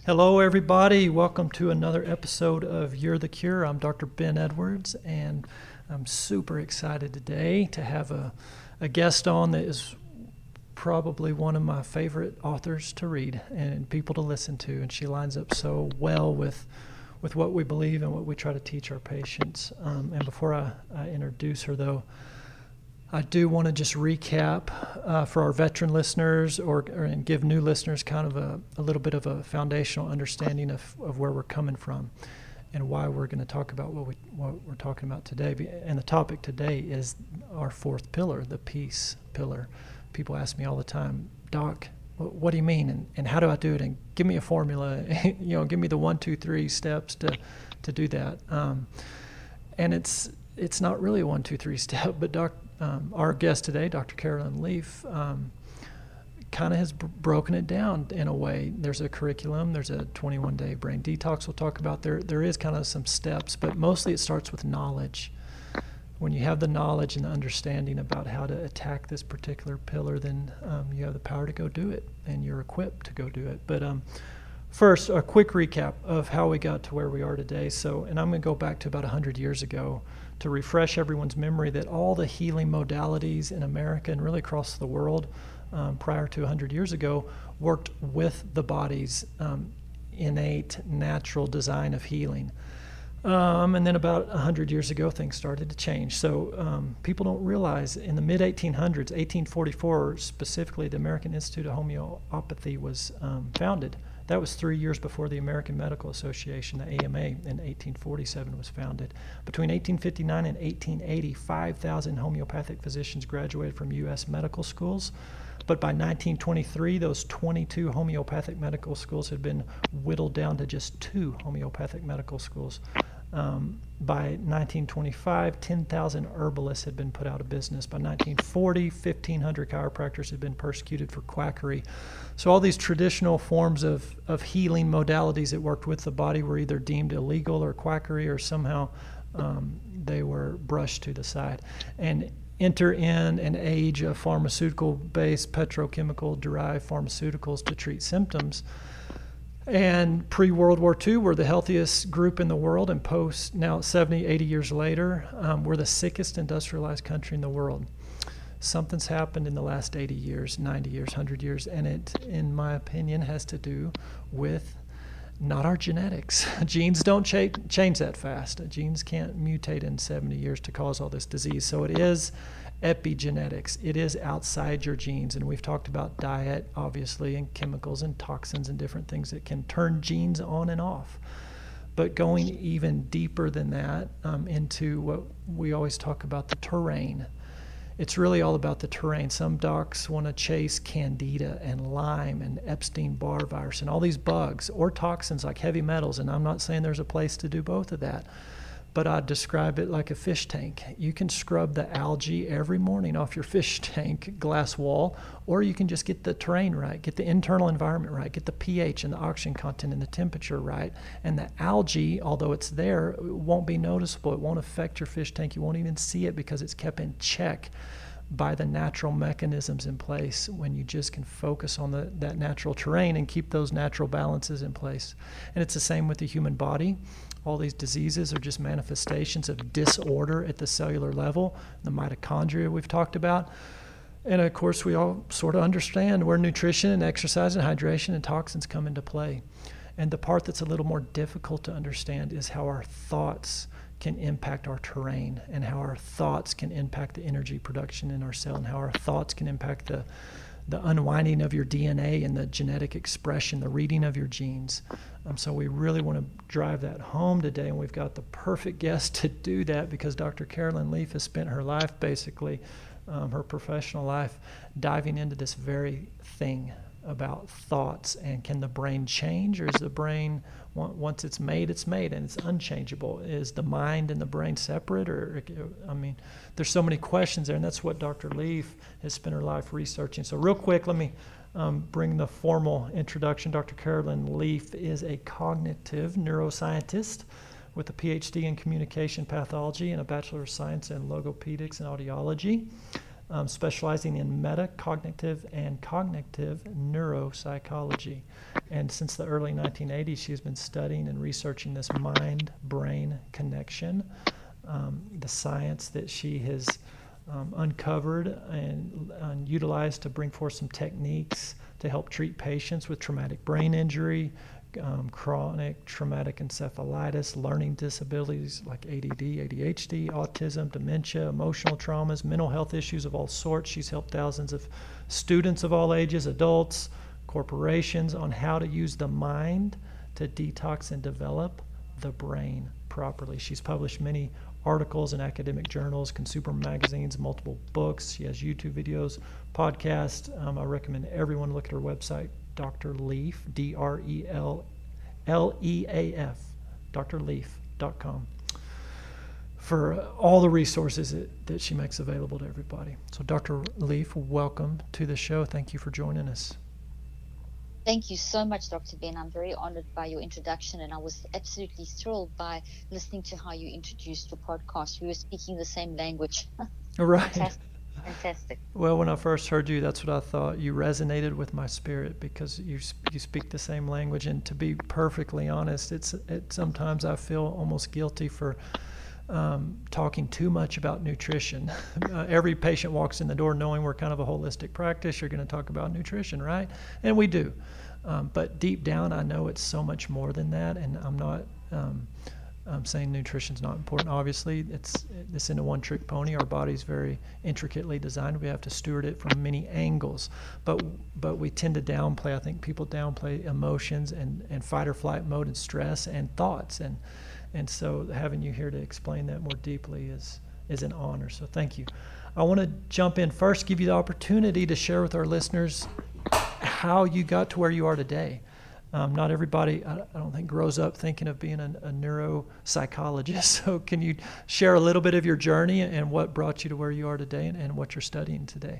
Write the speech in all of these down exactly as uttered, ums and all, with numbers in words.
Hello, everybody. Welcome to another episode of You're the Cure. I'm Doctor Ben Edwards, and I'm super excited today to have a, a guest on that is probably one of my favorite authors to read and people to listen to, and she lines up so well with with what we believe and what we try to teach our patients. Um, and before I, I introduce her, though, I do want to just recap uh, for our veteran listeners or, or and give new listeners kind of a, a little bit of a foundational understanding of, of where we're coming from and why we're going to talk about what, we, what we're talking about today. And the topic today is our fourth pillar, the peace pillar. People ask me all the time, Doc, what do you mean and, and how do I do it? And give me a formula, you know, give me the one, two, three steps to, to do that. Um, and it's it's not really a one, two, three step, but Doc, um, our guest today, Doctor Carolyn Leaf, um, kind of has b- broken it down in a way. There's a curriculum, there's a twenty-one day brain detox we'll talk about. There There is kind of some steps, but mostly it starts with knowledge. When you have the knowledge and the understanding about how to attack this particular pillar, then um, you have the power to go do it, and you're equipped to go do it. But um, first, a quick recap of how we got to where we are today. So, and I'm going to go back to about one hundred years ago to refresh everyone's memory that all the healing modalities in America and really across the world um, prior to one hundred years ago worked with the body's um, innate, natural design of healing. Um, and then about one hundred years ago, things started to change. So um, people don't realize in the mid eighteen hundreds, eighteen forty-four, specifically, the American Institute of Homeopathy was um, founded. That was three years before the American Medical Association, the A M A, in eighteen forty-seven was founded. Between eighteen fifty-nine and eighteen eighty, five thousand homeopathic physicians graduated from U S medical schools. But by nineteen twenty-three, those twenty-two homeopathic medical schools had been whittled down to just two homeopathic medical schools. Um, by nineteen twenty-five, ten thousand herbalists had been put out of business. By nineteen forty, fifteen hundred chiropractors had been persecuted for quackery. So all these traditional forms of, of healing modalities that worked with the body were either deemed illegal or quackery, or somehow um, they were brushed to the side. And enter in an age of pharmaceutical-based, petrochemical-derived pharmaceuticals to treat symptoms. And pre-World War Two, we're the healthiest group in the world, and post, now seventy, eighty years later, um, we're the sickest industrialized country in the world. Something's happened in the last eighty years, ninety years, one hundred years, and it, in my opinion, has to do with not our genetics. Genes don't cha- change that fast. Genes can't mutate in seventy years to cause all this disease. So it is epigenetics. It is outside your genes. And we've talked about diet, obviously, and chemicals and toxins and different things that can turn genes on and off. But going even deeper than that um, into what we always talk about, the terrain. It's really all about the terrain. Some docs want to chase candida and Lyme and Epstein-Barr virus and all these bugs or toxins like heavy metals. And I'm not saying there's a place to do both of that, but I describe it like a fish tank. You can scrub the algae every morning off your fish tank glass wall, or you can just get the terrain right, get the internal environment right, get the pH and the oxygen content and the temperature right. And the algae, although it's there, it won't be noticeable. It won't affect your fish tank. You won't even see it because it's kept in check by the natural mechanisms in place when you just can focus on the, that natural terrain and keep those natural balances in place. And it's the same with the human body. All these diseases are just manifestations of disorder at the cellular level, the mitochondria we've talked about. And of course, we all sort of understand where nutrition and exercise and hydration and toxins come into play. And the part that's a little more difficult to understand is how our thoughts can impact our terrain, and how our thoughts can impact the energy production in our cell, and how our thoughts can impact the the unwinding of your D N A and the genetic expression, the reading of your genes. Um, so we really want to drive that home today, and we've got the perfect guest to do that because Doctor Carolyn Leaf has spent her life, basically, um, her professional life, diving into this very thing about thoughts. And can the brain change, or is the brain, once it's made, it's made and it's unchangeable? Is the mind and the brain separate? Or, I mean, there's so many questions there, and that's what Doctor Leaf has spent her life researching. So real quick, let me um, bring the formal introduction. Doctor Carolyn Leaf is a cognitive neuroscientist with a P H D in communication pathology and a Bachelor of Science in logopedics and audiology. um, specializing in metacognitive and cognitive neuropsychology. And since the early nineteen eighties, she has been studying and researching this mind-brain connection, um, the science that she has um, uncovered and, and utilized to bring forth some techniques to help treat patients with traumatic brain injury, um, chronic traumatic encephalitis, learning disabilities like A D D, A D H D, autism, dementia, emotional traumas, mental health issues of all sorts. She's helped thousands of students of all ages, adults, corporations on how to use the mind to detox and develop the brain properly. She's published many articles in academic journals, consumer magazines, multiple books. She has YouTube videos, podcasts. Um, I recommend everyone look at her website, Doctor Leaf, D R E L L E A F, D R leaf dot com, for all the resources that, that she makes available to everybody. So Doctor Leaf, welcome to the show. Thank you for joining us. Thank you so much, Doctor Ben. I'm very honored by your introduction, and I was absolutely thrilled by listening to how you introduced your podcast. We were speaking the same language. Right. Fantastic. Fantastic. Well, when I first heard you, that's what I thought. You resonated with my spirit because you you speak the same language. And to be perfectly honest, it's it, sometimes I feel almost guilty for um, talking too much about nutrition. Uh, every patient walks in the door knowing we're kind of a holistic practice. You're going to talk about nutrition, right? And we do. Um, but deep down, I know it's so much more than that. And I'm not um, I'm saying nutrition's not important. Obviously, it's it's in a one-trick pony. Our body's very intricately designed. We have to steward it from many angles. But but we tend to downplay. I think people downplay emotions and, and fight or flight mode and stress and thoughts. And and so having you here to explain that more deeply is is an honor. So thank you. I want to jump in first, give you the opportunity to share with our listeners how you got to where you are today. Um, not everybody, I, I don't think, grows up thinking of being a, a neuropsychologist. So can you share a little bit of your journey and what brought you to where you are today and, and what you're studying today?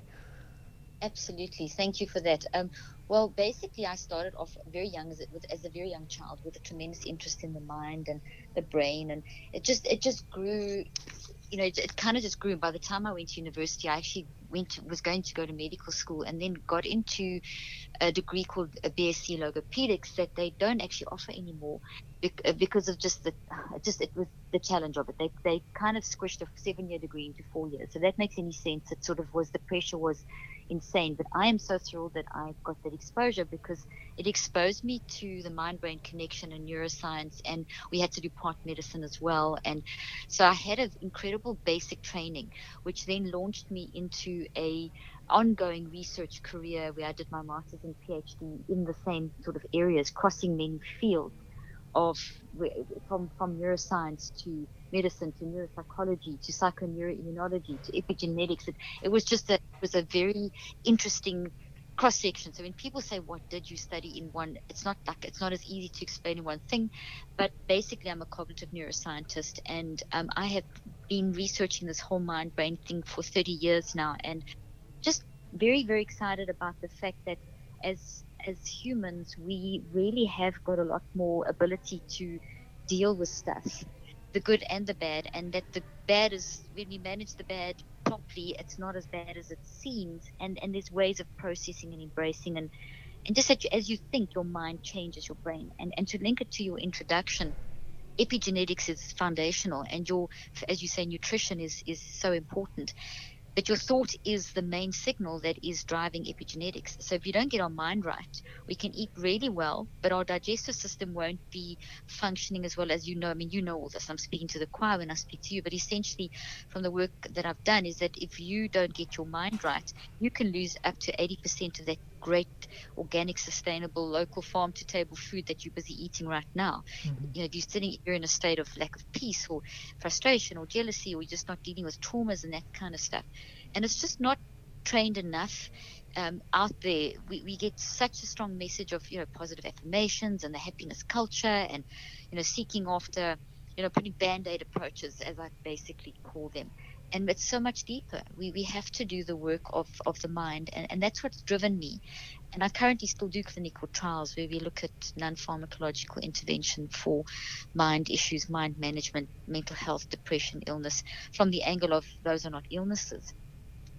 Absolutely. Thank you for that. Um, well, basically, I started off very young as a, with, as a very young child with a tremendous interest in the mind and the brain, and it just it just grew. You know, it, it kind of just grew. By the time I went to university, I actually went to, was going to go to medical school, and then got into a degree called a B S c logopedics that they don't actually offer anymore because of just the just it was the challenge of it. They they kind of squished a seven year degree into four years. So that makes any sense. It sort of was, the pressure was insane. But I am so thrilled that I got that exposure because it exposed me to the mind-brain connection and neuroscience, and we had to do part medicine as well. And so I had an incredible basic training, which then launched me into a ongoing research career where I did my master's and PhD in the same sort of areas, crossing many fields of from from neuroscience to medicine to neuropsychology to psychoneuroimmunology to epigenetics. It, it was just a it was a very interesting cross section. So when people say, "What did you study in one?" It's not like it's not as easy to explain in one thing. But basically, I'm a cognitive neuroscientist, and um, I have been researching this whole mind-brain thing for thirty years now, and just very very excited about the fact that as as humans, we really have got a lot more ability to deal with stuff, the good and the bad, and that the bad is, when we manage the bad properly, it's not as bad as it seems, and, and there's ways of processing and embracing, and, and just that you, as you think, your mind changes your brain. And, and to link it to your introduction, epigenetics is foundational, and your, as you say, nutrition is, is so important. But your thought is the main signal that is driving epigenetics. So if you don't get our mind right, we can eat really well, but our digestive system won't be functioning as well as you know. I mean, you know all this. I'm speaking to the choir when I speak to you. But essentially, from the work that I've done, is that if you don't get your mind right, you can lose up to eighty percent of that great organic, sustainable, local farm to table food that you're busy eating right now. Mm-hmm. You know, if you're sitting, you're in a state of lack of peace or frustration or jealousy, or you're just not dealing with traumas and that kind of stuff. And it's just not trained enough um, out there. We, we get such a strong message of, you know, positive affirmations and the happiness culture, and, you know, seeking after, you know, putting band-aid approaches, as I basically call them. And it's so much deeper. We we have to do the work of, of the mind, and, and that's what's driven me. And I currently still do clinical trials where we look at non-pharmacological intervention for mind issues, mind management, mental health, depression, illness, from the angle of those are not illnesses.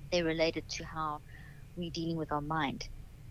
they're related to how we're dealing with our mind.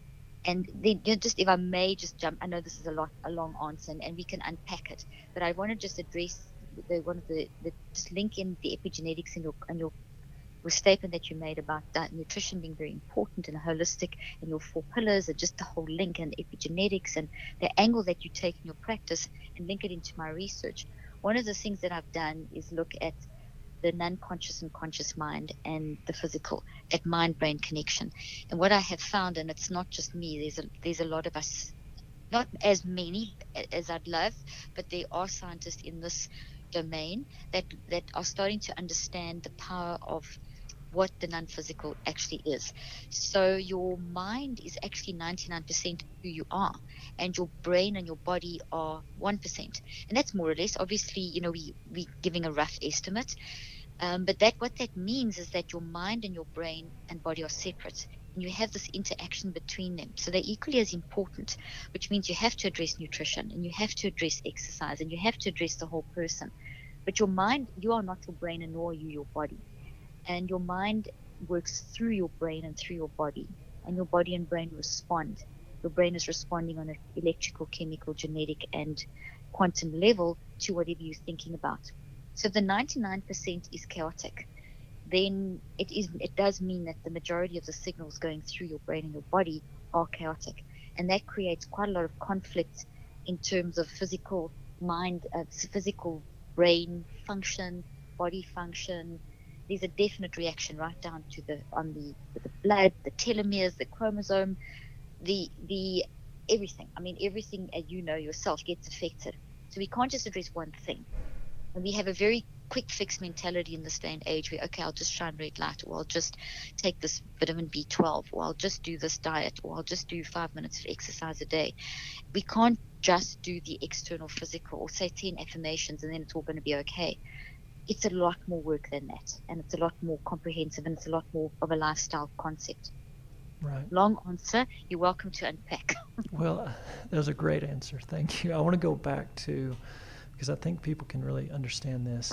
And then, you know, just if I may just jump, I know this is a lot, a long answer, and, and we can unpack it, but I want to just address the one of the, the just link in the epigenetics in your and your, your statement that you made about diet, nutrition being very important and holistic, and your four pillars, and just the whole link and epigenetics and the angle that you take in your practice, and link it into my research. One of the things that I've done is look at the non-conscious and conscious mind and the physical, that mind-brain connection. And what I have found, and it's not just me, there's a there's a lot of us, not as many as I'd love, but there are scientists in this domain that that are starting to understand the power of what the non-physical actually is. So your mind is actually ninety-nine percent who you are, and your brain and your body are one percent. And that's more or less, obviously, you know, we we giving a rough estimate. Um, but that what that means is that your mind and your brain and body are separate, and you have this interaction between them. So they're equally as important, which means you have to address nutrition, and you have to address exercise, and you have to address the whole person. But your mind, you are not your brain, and nor are you your body. And your mind works through your brain and through your body, and your body and brain respond. Your brain is responding on an electrical, chemical, genetic, and quantum level to whatever you're thinking about. So if the ninety-nine percent is chaotic, then it is it does mean that the majority of the signals going through your brain and your body are chaotic, and that creates quite a lot of conflict in terms of physical mind, uh, physical brain function, body function. There's a definite reaction right down to the on the the blood, the telomeres, the chromosome, the the everything. I mean, everything, as you know yourself, gets affected. So we can't just address one thing. And we have a very quick fix mentality in this day and age where, okay, I'll just shine red light, or I'll just take this vitamin B twelve, or I'll just do this diet, or I'll just do five minutes of exercise a day. We can't just do the external physical or say ten affirmations and then it's all going to be okay. It's a lot more work than that, and it's a lot more comprehensive, and it's a lot more of a lifestyle concept. Right. Long answer. You're welcome to unpack. Well, that was a great answer. Thank you. I want to go back to, because I think people can really understand this.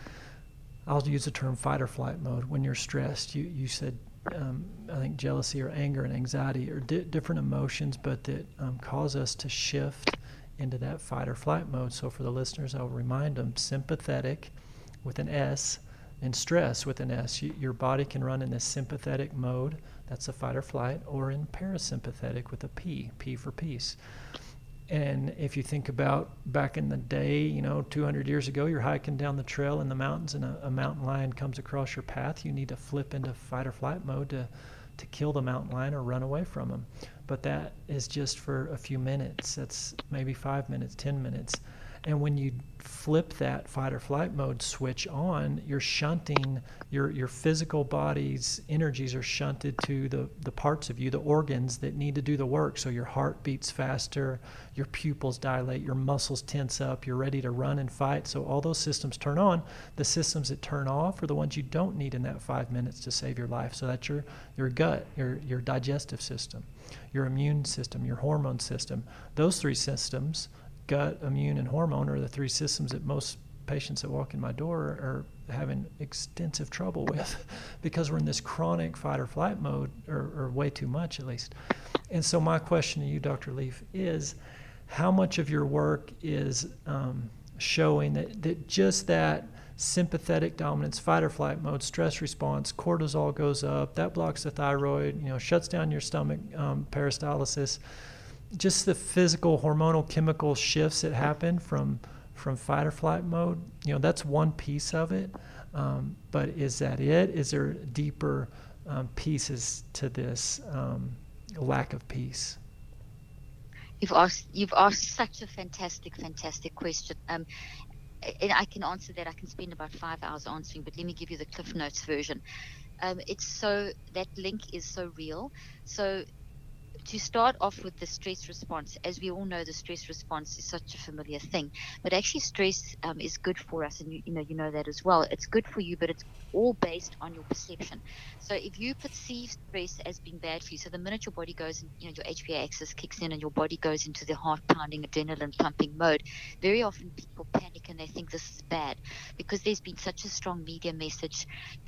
I'll use the term fight or flight mode. When you're stressed, you, you said, um, I think jealousy or anger and anxiety are di- different emotions, but that um, cause us to shift into that fight or flight mode. So for the listeners, I'll remind them, sympathetic with an S and stress with an S. You, your body can run in this sympathetic mode, that's a fight or flight, or in parasympathetic with a P, P for peace. And if you think about back in the day, you know, two hundred years ago, you're hiking down the trail in the mountains and a, a mountain lion comes across your path, you need to flip into fight or flight mode to, to kill the mountain lion or run away from him. But that is just for a few minutes. That's maybe five minutes, ten minutes. And when you flip that fight or flight mode switch on, you're shunting, your your physical body's energies are shunted to the, the parts of you, the organs that need to do the work. So your heart beats faster, your pupils dilate, your muscles tense up, you're ready to run and fight. So all those systems turn on. The systems that turn off are the ones you don't need in that five minutes to save your life. So that's your, your gut, your, your digestive system, your immune system, your hormone system. Those three systems, gut, immune, and hormone, are the three systems that most patients that walk in my door are having extensive trouble with because we're in this chronic fight or flight mode, or, or way too much at least. And so my question to you, Doctor Leaf, is how much of your work is um, showing that, that just that sympathetic dominance, fight or flight mode, stress response, cortisol goes up, that blocks the thyroid, you know, shuts down your stomach um, peristalsis, just the physical hormonal chemical shifts that happen from from fight or flight mode, you know, that's one piece of it. Um, but is that it? Is there deeper um, pieces to this um, lack of peace? You've asked you've asked such a fantastic, fantastic question. Um, and I can answer that. I can spend about five hours answering, but let me give you the Cliff Notes version. Um, it's so that link is so real. So to start off with the stress response, as we all know, the stress response is such a familiar thing, but actually stress um, is good for us, and you, you know you know that as well. It's good for you, but it's all based on your perception. So if you perceive stress as being bad for you, so the minute your body goes in, you know, your H P A axis kicks in and your body goes into the heart pounding, adrenaline pumping mode, very often people panic and they think this is bad because there's been such a strong media message that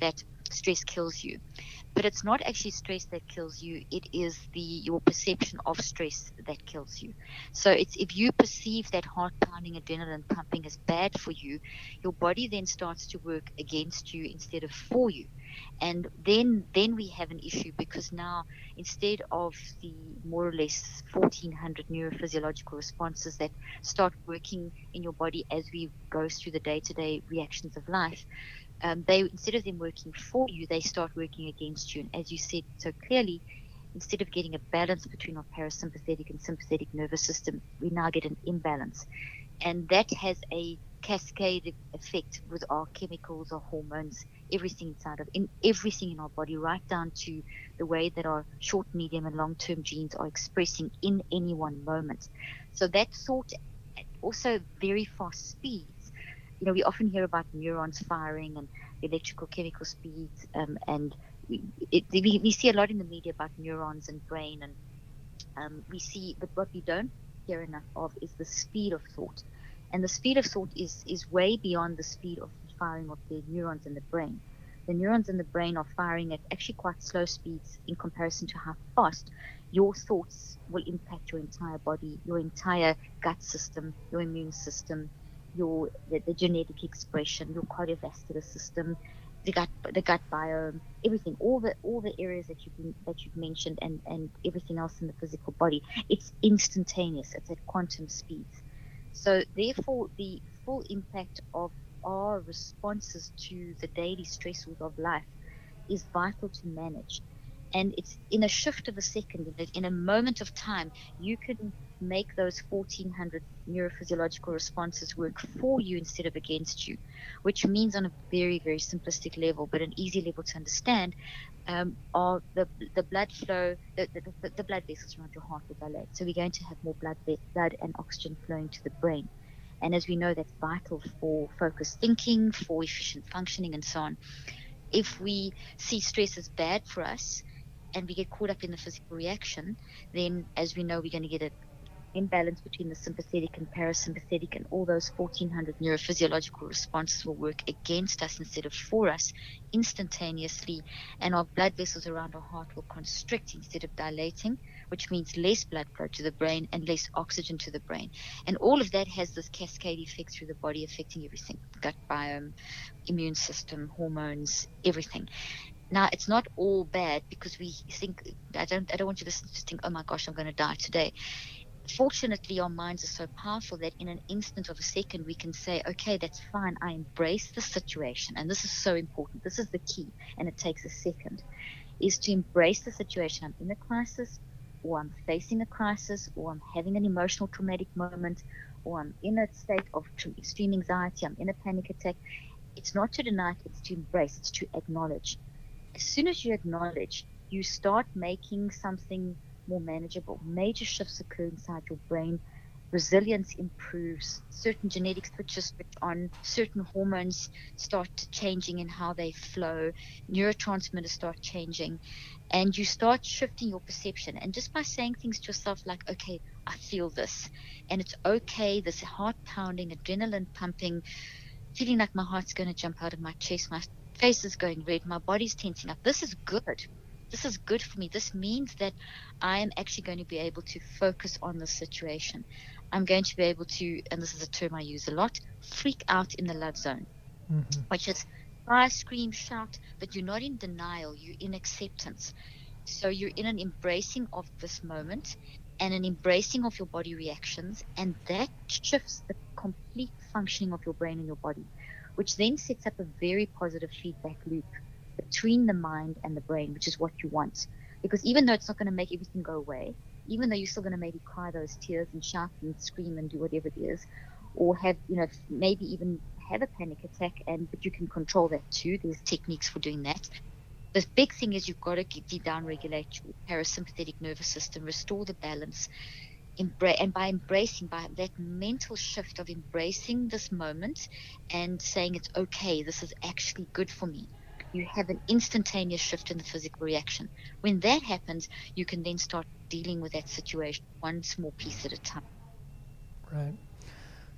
stress kills you. But it's not actually stress that kills you. It is the your perception of stress that kills you. So it's if you perceive that heart pounding, adrenaline pumping is bad for you, your body then starts to work against you instead of for you. And then then we have an issue, because now instead of the more or less fourteen hundred neurophysiological responses that start working in your body as we go through the day-to-day reactions of life, um, they instead of them working for you, they start working against you. And as you said so clearly, instead of getting a balance between our parasympathetic and sympathetic nervous system, we now get an imbalance. And that has a cascade effect with our chemicals, our hormones, everything inside of in everything in our body, right down to the way that our short, medium, and long-term genes are expressing in any one moment. So that thought at also very fast speeds. You know, we often hear about neurons firing and electrical chemical speeds, um, and we, it, we, we see a lot in the media about neurons and brain, and um, we see, but what we don't hear enough of is the speed of thought. And the speed of thought is, is way beyond the speed of the firing of the neurons in the brain. The neurons in the brain are firing at actually quite slow speeds in comparison to how fast your thoughts will impact your entire body, your entire gut system, your immune system, your the, the genetic expression, your cardiovascular system, the gut the gut biome, everything, all the all the areas that you've that you've mentioned, and and everything else in the physical body. It's instantaneous. It's at quantum speeds. So therefore, the full impact of our responses to the daily stressors of life is vital to manage. And it's in a shift of a second, in a, in a moment of time, you can make those fourteen hundred neurophysiological responses work for you instead of against you, which means, on a very, very simplistic level, but an easy level to understand, um, are the the blood flow, the, the, the blood vessels around your heart will dilate. So we're going to have more blood, blood and oxygen flowing to the brain. And as we know, that's vital for focused thinking, for efficient functioning, and so on. If we see stress as bad for us and we get caught up in the physical reaction, then, as we know, we're going to get an imbalance between the sympathetic and parasympathetic, and all those fourteen hundred neurophysiological responses will work against us instead of for us instantaneously, and our blood vessels around our heart will constrict instead of dilating, which means less blood flow to the brain and less oxygen to the brain. And all of that has this cascade effect through the body, affecting everything: gut biome, immune system, hormones, everything. Now, it's not all bad, because we think, I don't I don't want you to just think, oh my gosh, I'm going to die today. Fortunately, our minds are so powerful that in an instant of a second, we can say, okay, that's fine. I embrace the situation. And this is so important. This is the key. And it takes a second, is to embrace the situation. I'm in a crisis, or I'm facing a crisis, or I'm having an emotional traumatic moment, or I'm in a state of extreme anxiety. I'm in a panic attack. It's not to deny it, it's to embrace, it's to acknowledge. As soon as you acknowledge, you start making something more manageable. Major shifts occur inside your brain. Resilience improves. Certain genetic switches switch on. Certain hormones start changing in how they flow. Neurotransmitters start changing. And you start shifting your perception. And just by saying things to yourself like, okay, I feel this. And it's okay, this heart pounding, adrenaline pumping, feeling like my heart's going to jump out of my chest, my face is going red, my body's tensing up. This is good. This is good for me. This means that I am actually going to be able to focus on the situation. I'm going to be able to, and this is a term I use a lot, freak out in the love zone, mm-hmm. which is cry, scream, shout, but you're not in denial, you're in acceptance. So you're in an embracing of this moment and an embracing of your body reactions, and that shifts the complete functioning of your brain and your body, which then sets up a very positive feedback loop between the mind and the brain, which is what you want. Because even though it's not going to make everything go away, even though you're still going to maybe cry those tears and shout and scream and do whatever it is, or have, you know, maybe even have a panic attack, and but you can control that too. There's techniques for doing that. The big thing is you've got to get down, regulate your parasympathetic nervous system, restore the balance, embrace, and by embracing, by that mental shift of embracing this moment and saying it's okay, this is actually good for me, you have an instantaneous shift in the physical reaction. When that happens, you can then start dealing with that situation one small piece at a time. Right.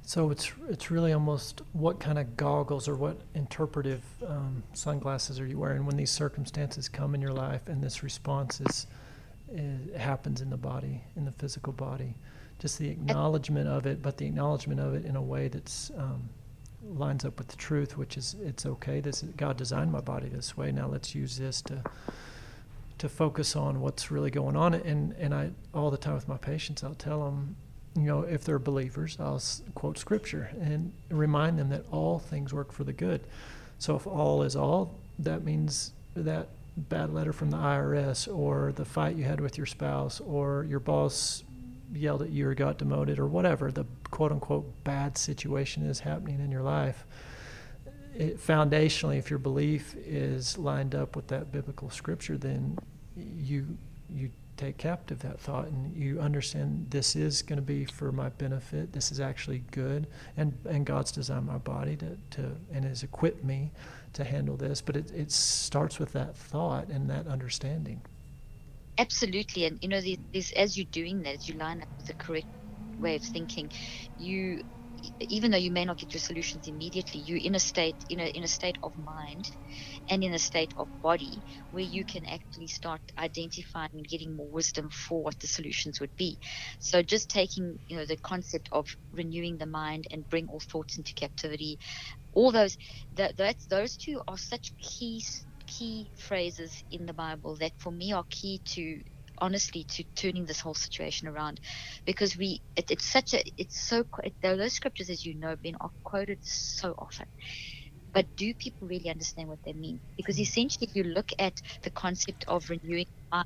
So it's it's really almost what kind of goggles or what interpretive um, sunglasses are you wearing when these circumstances come in your life and this response is, is happens in the body, in the physical body. Just the acknowledgement of it, but the acknowledgement of it in a way that's um, lines up with the truth, which is it's okay. This is, God designed my body this way. Now let's use this to to focus on what's really going on. And and I all the time with my patients, I'll tell them, you know, if they're believers, I'll quote scripture and remind them that all things work for the good. So if all is all, that means that bad letter from the I R S, or the fight you had with your spouse, or your boss yelled at you or got demoted, or whatever the quote unquote bad situation is happening in your life, it, foundationally, if your belief is lined up with that biblical scripture, then you you take captive that thought and you understand this is going to be for my benefit. This is actually good, and and God's designed my body to, to and has equipped me to handle this. But it, it starts with that thought and that understanding. Absolutely. And you know, this, as you're doing that, as you line up with the correct way of thinking, you, even though you may not get your solutions immediately, you're in a state, in a in a state of mind and in a state of body where you can actually start identifying and getting more wisdom for what the solutions would be. So just taking, you know, the concept of renewing the mind and bring all thoughts into captivity, all those, that that's those two are such key key phrases in the Bible that for me are key to, honestly, to turning this whole situation around, because we it, it's such a it's so it, those scriptures, as you know, Ben, are quoted so often, but do people really understand what they mean? Because essentially, if you look at the concept of renewing mind,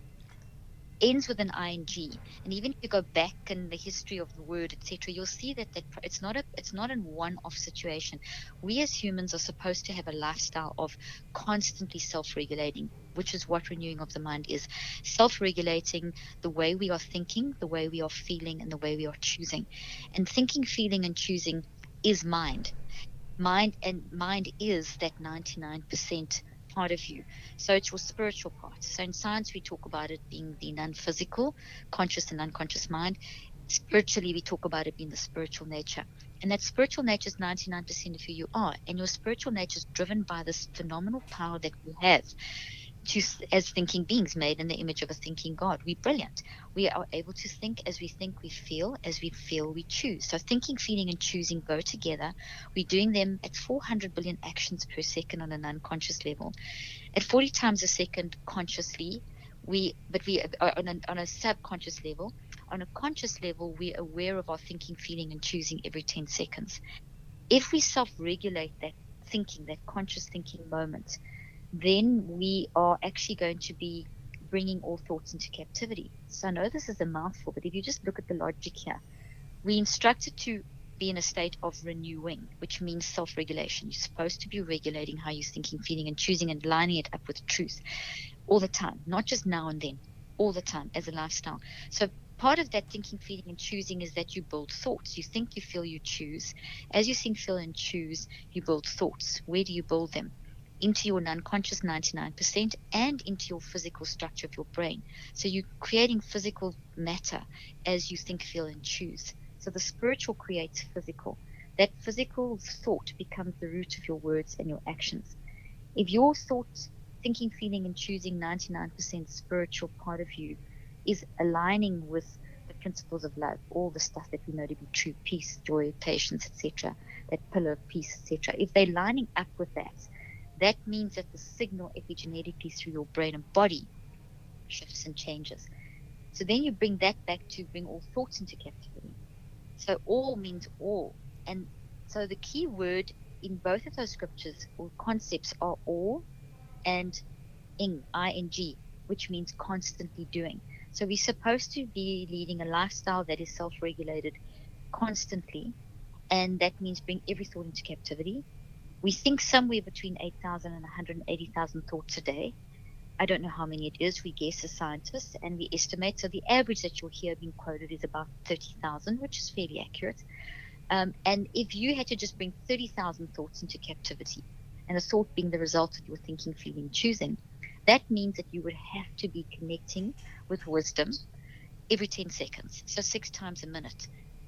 ends with an ing, and even if you go back in the history of the word, etc., you'll see that, that it's not a it's not a one-off situation. We as humans are supposed to have a lifestyle of constantly self-regulating, which is what renewing of the mind is. Self-regulating the way we are thinking, the way we are feeling, and the way we are choosing. And thinking, feeling, and choosing is mind. Mind and mind is that ninety-nine percent part of you. So it's your spiritual part. So in science, we talk about it being the non-physical, conscious and unconscious mind. Spiritually, we talk about it being the spiritual nature. And that spiritual nature is ninety-nine percent of who you are. And your spiritual nature is driven by this phenomenal power that we have to, as thinking beings made in the image of a thinking God. We're brilliant. We are able to think as we think, we feel as we feel, we choose. So thinking, feeling, and choosing go together. We're doing them at four hundred billion actions per second on an unconscious level. At forty times a second consciously, we, but we are on a, on a subconscious level. On a conscious level, we're aware of our thinking, feeling, and choosing every ten seconds. If we self-regulate that thinking, that conscious thinking moment, then we are actually going to be bringing all thoughts into captivity. So I know this is a mouthful, but if you just look at the logic here, we instructed to be in a state of renewing, which means self-regulation. You're supposed to be regulating how you're thinking, feeling, and choosing, and lining it up with truth all the time, not just now and then, all the time as a lifestyle. So part of that thinking, feeling, and choosing is that you build thoughts. You think, you feel, you choose. As you think, feel, and choose, you build thoughts. Where do you build them? Into your unconscious ninety-nine percent and into your physical structure of your brain. So you're creating physical matter as you think, feel, and choose. So the spiritual creates physical. That physical thought becomes the root of your words and your actions. If your thoughts, thinking, feeling, and choosing ninety-nine percent spiritual part of you is aligning with the principles of love, all the stuff that we know to be true, peace, joy, patience, et cetera, that pillar of peace, et cetera, if they're lining up with that, that means that the signal epigenetically through your brain and body shifts and changes. So then you bring that back to bring all thoughts into captivity. So all means all. And so the key word in both of those scriptures or concepts are all and ing, ing, which means constantly doing. So we're supposed to be leading a lifestyle that is self-regulated constantly. And that means bring every thought into captivity. We think somewhere between eight thousand and one hundred eighty thousand thoughts a day. I don't know how many it is. We guess as scientists, and we estimate. So the average that you'll hear being quoted is about thirty thousand, which is fairly accurate. Um, and if you had to just bring thirty thousand thoughts into captivity, and a thought being the result of your thinking, feeling, choosing, that means that you would have to be connecting with wisdom every ten seconds, so six times a minute.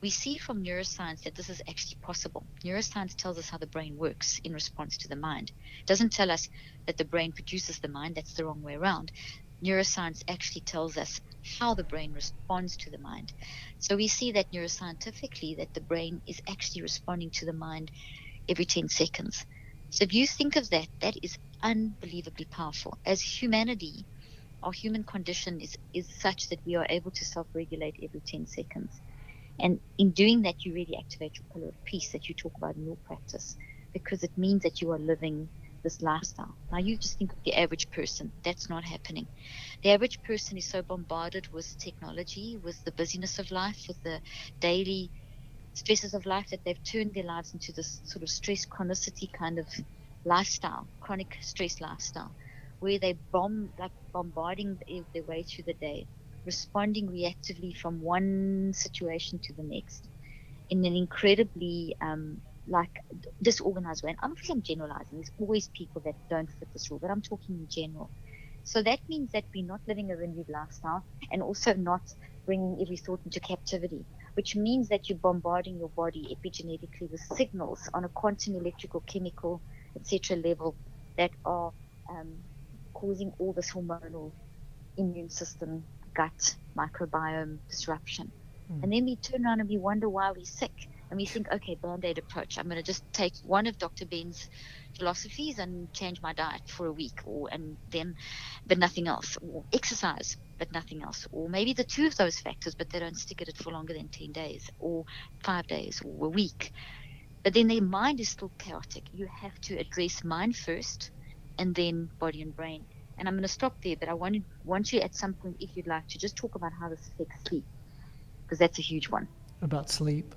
we see from neuroscience that this is actually possible. Neuroscience tells us how the brain works in response to the mind. It doesn't tell us that the brain produces the mind. That's the wrong way around. Neuroscience actually tells us how the brain responds to the mind. So we see that neuroscientifically that the brain is actually responding to the mind every ten seconds. So if you think of that, that is unbelievably powerful. As humanity, our human condition is, is such that we are able to self-regulate every ten seconds. And in doing that, you really activate your pillar of peace that you talk about in your practice, because it means that you are living this lifestyle. Now, you just think of the average person. That's not happening. The average person is so bombarded with technology, with the busyness of life, with the daily stresses of life, that they've turned their lives into this sort of stress chronicity kind of lifestyle, chronic stress lifestyle, where they bomb, like bombarding their way through the day, responding reactively from one situation to the next in an incredibly um, like disorganized way. And obviously I'm generalizing. There's always people that don't fit this rule, but I'm talking in general. So that means that we're not living a renewed lifestyle and also not bringing every thought into captivity, which means that you're bombarding your body epigenetically with signals on a quantum, electrical, chemical, et cetera level that are um, causing all this hormonal, immune system, gut, microbiome disruption. Mm. And then we turn around and we wonder why we're sick. And we think, okay, Band-Aid approach. I'm going to just take one of Doctor Ben's philosophies and change my diet for a week, or and then, but nothing else. Or exercise, but nothing else. Or maybe the two of those factors, but they don't stick at it for longer than ten days, or five days, or a week. But then their mind is still chaotic. You have to address mind first, and then body and brain. And I'm going to stop there, but I wanted, want you at some point, if you'd like, to just talk about how this affects sleep, because that's a huge one. About sleep?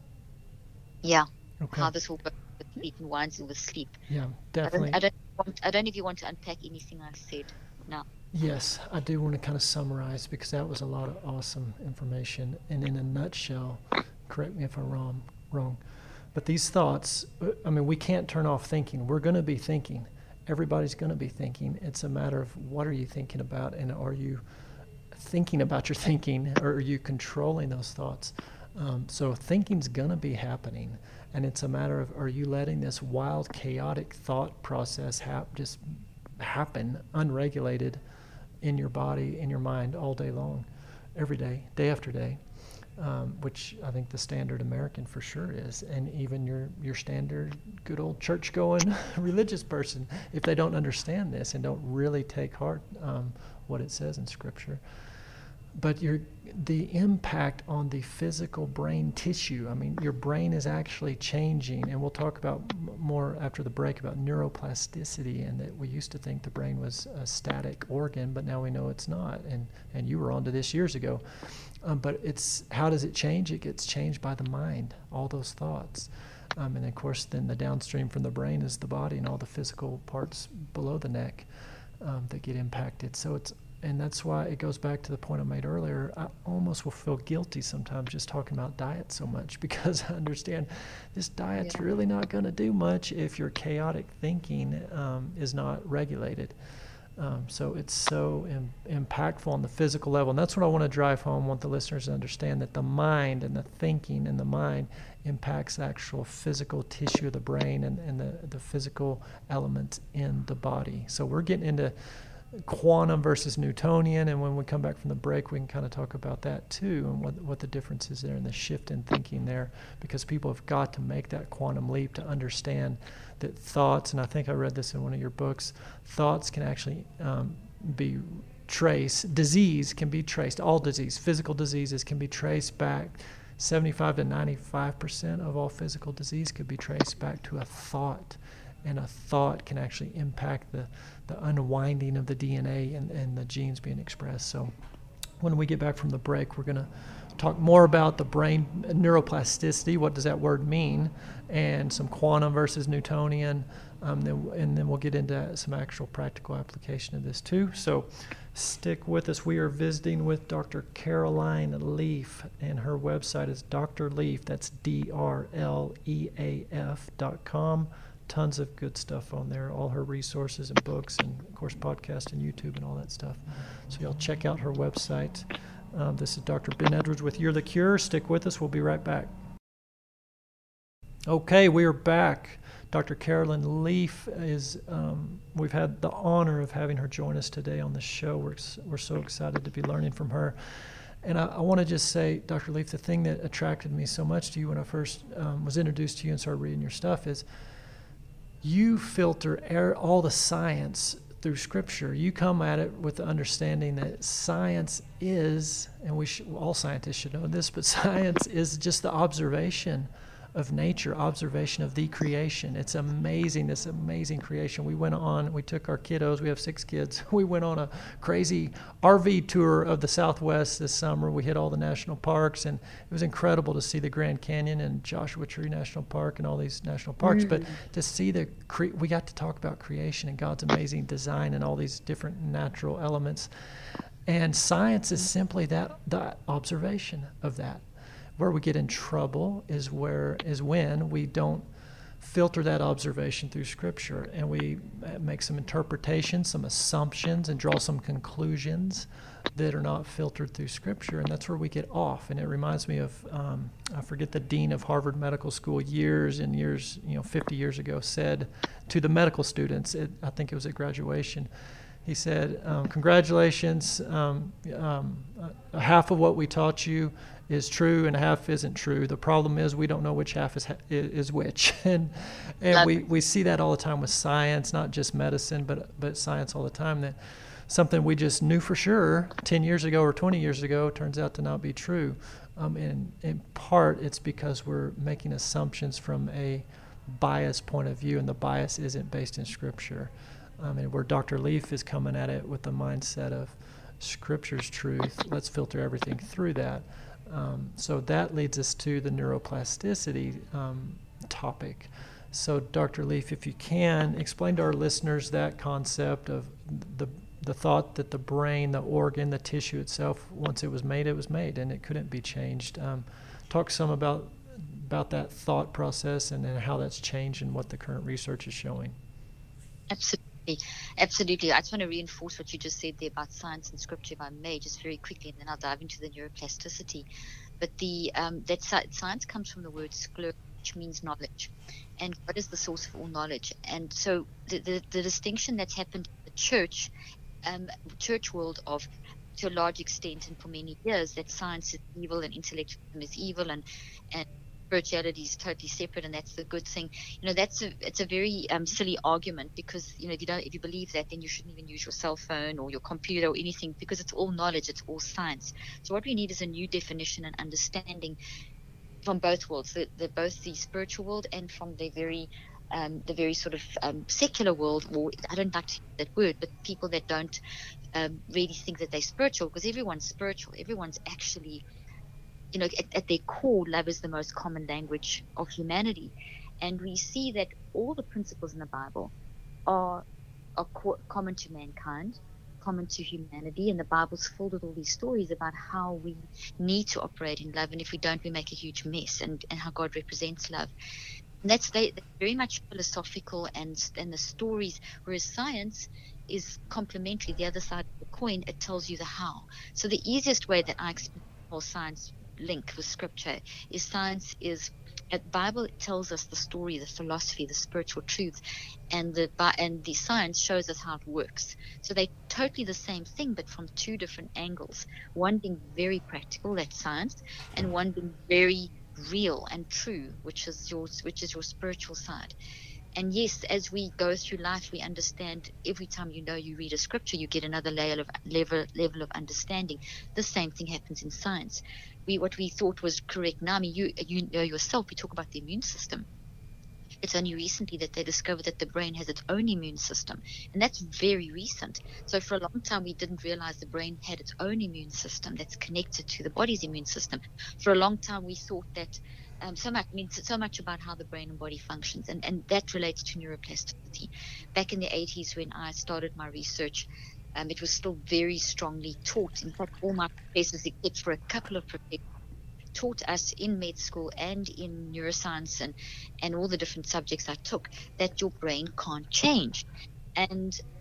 Yeah. Okay. How this will work with sleep and winds in with sleep. Yeah, definitely. I don't, I don't, want, I don't know if you want to unpack anything I've said now. Yes, I do want to kind of summarize, because that was a lot of awesome information. And in a nutshell, correct me if I'm wrong, wrong, but these thoughts, I mean, we can't turn off thinking. We're going to be thinking. Everybody's going to be thinking. It's a matter of what are you thinking about, and are you thinking about your thinking, or are you controlling those thoughts? Um, so thinking's going to be happening, and it's a matter of, are you letting this wild, chaotic thought process hap- just happen unregulated in your body, in your mind, all day long, every day, day after day, um, which I think the standard American for sure is, and even your, your standard good old church-going religious person, if they don't understand this and don't really take heart um, what it says in Scripture. But your the impact on the physical brain tissue, I mean, your brain is actually changing, and we'll talk about m- more after the break about neuroplasticity, and that we used to think the brain was a static organ, but now we know it's not, and, and you were onto this years ago. Um, but it's, how does it change? It gets changed by the mind, all those thoughts. Um, and of course, then the downstream from the brain is the body and all the physical parts below the neck um, that get impacted. So it's, and that's why it goes back to the point I made earlier. I almost will feel guilty sometimes just talking about diet so much, because I understand this diet's yeah. really not going to do much if your chaotic thinking um, is not regulated. Um, so it's so im- impactful on the physical level. And that's what I want to drive home, want the listeners to understand, that the mind and the thinking in the mind impacts the actual physical tissue of the brain and, and the, the physical elements in the body. So we're getting into quantum versus Newtonian, and when we come back from the break, we can kind of talk about that too, and what what the difference is there and the shift in thinking there, because people have got to make that quantum leap to understand that thoughts, and I think I read this in one of your books, thoughts can actually um, be traced, disease can be traced, all disease, physical diseases can be traced back, seventy-five to ninety-five percent of all physical disease could be traced back to a thought. And a thought can actually impact the, the unwinding of the D N A and, and the genes being expressed. So when we get back from the break, we're going to talk more about the brain neuroplasticity, what does that word mean, and some quantum versus Newtonian, um, then, and then we'll get into some actual practical application of this too. So stick with us. We are visiting with Doctor Caroline Leaf, and her website is Doctor Leaf, that's D R L E A F dot com. Tons of good stuff on there, all her resources and books, and of course podcast and YouTube and all that stuff. So y'all check out her website. Um, this is Doctor Ben Edwards with You're the Cure. Stick with us. We'll be right back. Okay, we are back. Doctor Carolyn Leaf is, um, we've had the honor of having her join us today on the show. We're, we're so excited to be learning from her. And I, I want to just say, Doctor Leaf, the thing that attracted me so much to you when I first um, was introduced to you and started reading your stuff is you filter air, all the science through Scripture. You come at it with the understanding that science is, and we should, all scientists should know this, but science is just the observation of nature, observation of the creation. It's amazing, this amazing creation. We went on, we took our kiddos, we have six kids, we went on a crazy R V tour of the Southwest this summer. We hit all the national parks, and it was incredible to see the Grand Canyon and Joshua Tree National Park and all these national parks. Mm. But to see the, cre- we got to talk about creation and God's amazing design and all these different natural elements. And science is simply that, that observation of that. Where we get in trouble is where is when we don't filter that observation through Scripture, and we make some interpretations, some assumptions, and draw some conclusions that are not filtered through Scripture, and that's where we get off. And it reminds me of um, I forget the dean of Harvard Medical School years and years, you know, fifty years ago, said to the medical students, it, I think it was at graduation. He said, um, "Congratulations, um, um, uh, half of what we taught you is true and half isn't true. The problem is we don't know which half is is which." and and we, we see that all the time with science, not just medicine, but but science all the time, that something we just knew for sure ten years ago or twenty years ago turns out to not be true. Um, and in part, it's because we're making assumptions from a biased point of view, and the bias isn't based in Scripture. Um, and where Doctor Leaf is coming at it with the mindset of Scripture's truth, let's filter everything through that. Um, so that leads us to the neuroplasticity um, topic. So Doctor Leaf, if you can, explain to our listeners that concept of the the thought that the brain, the organ, the tissue itself, once it was made, it was made, and it couldn't be changed. Um, talk some about about that thought process and, and how that's changed and what the current research is showing. Absolutely. Absolutely. I just want to reinforce what you just said there about science and Scripture, if I may, just very quickly, and then I'll dive into the neuroplasticity. But the um, that science comes from the word scler, which means knowledge. And what is the source of all knowledge? And so the, the, the distinction that's happened in the church, um, church world of, to a large extent and for many years, that science is evil and intellectualism is evil and, and spirituality is totally separate, and that's the good thing. You know, that's a it's a very um, silly argument, because you know if you don't if you believe that, then you shouldn't even use your cell phone or your computer or anything, because it's all knowledge, it's all science. So what we need is a new definition and understanding from both worlds, the, the both the spiritual world and from the very um, the very sort of um, secular world, or I don't like to use that word, but people that don't um, really think that they're spiritual, because everyone's spiritual, everyone's actually, you know, at, at their core, love is the most common language of humanity. And we see that all the principles in the Bible are, are co- common to mankind, common to humanity. And the Bible's filled with all these stories about how we need to operate in love. And if we don't, we make a huge mess, and, and how God represents love. And that's they, they're very much philosophical and, and the stories, whereas science is complementary, the other side of the coin. It tells you the how. So the easiest way that I explain the whole science link with Scripture is science is at the Bible, it tells us the story, the philosophy, the spiritual truth, and the and the science shows us how it works. So they're totally the same thing, but from two different angles. One being very practical, that's science, and one being very real and true, which is your which is your spiritual side. And yes, as we go through life, we understand every time you know you read a scripture, you get another layer of level level of understanding. The same thing happens in science. We what we thought was correct now, I mean, you you know yourself, we talk about the immune system. It's only recently that they discovered that the brain has its own immune system, and that's very recent. So for a long time, we didn't realize the brain had its own immune system that's connected to the body's immune system. For a long time, we thought that um, so much, I mean, so much about how the brain and body functions, and, and that relates to neuroplasticity. Back in the eighties, when I started my research, um, it was still very strongly taught. In fact, all my professors, except for a couple of professors, taught us in med school and in neuroscience and, and all the different subjects I took, that your brain can't change, and that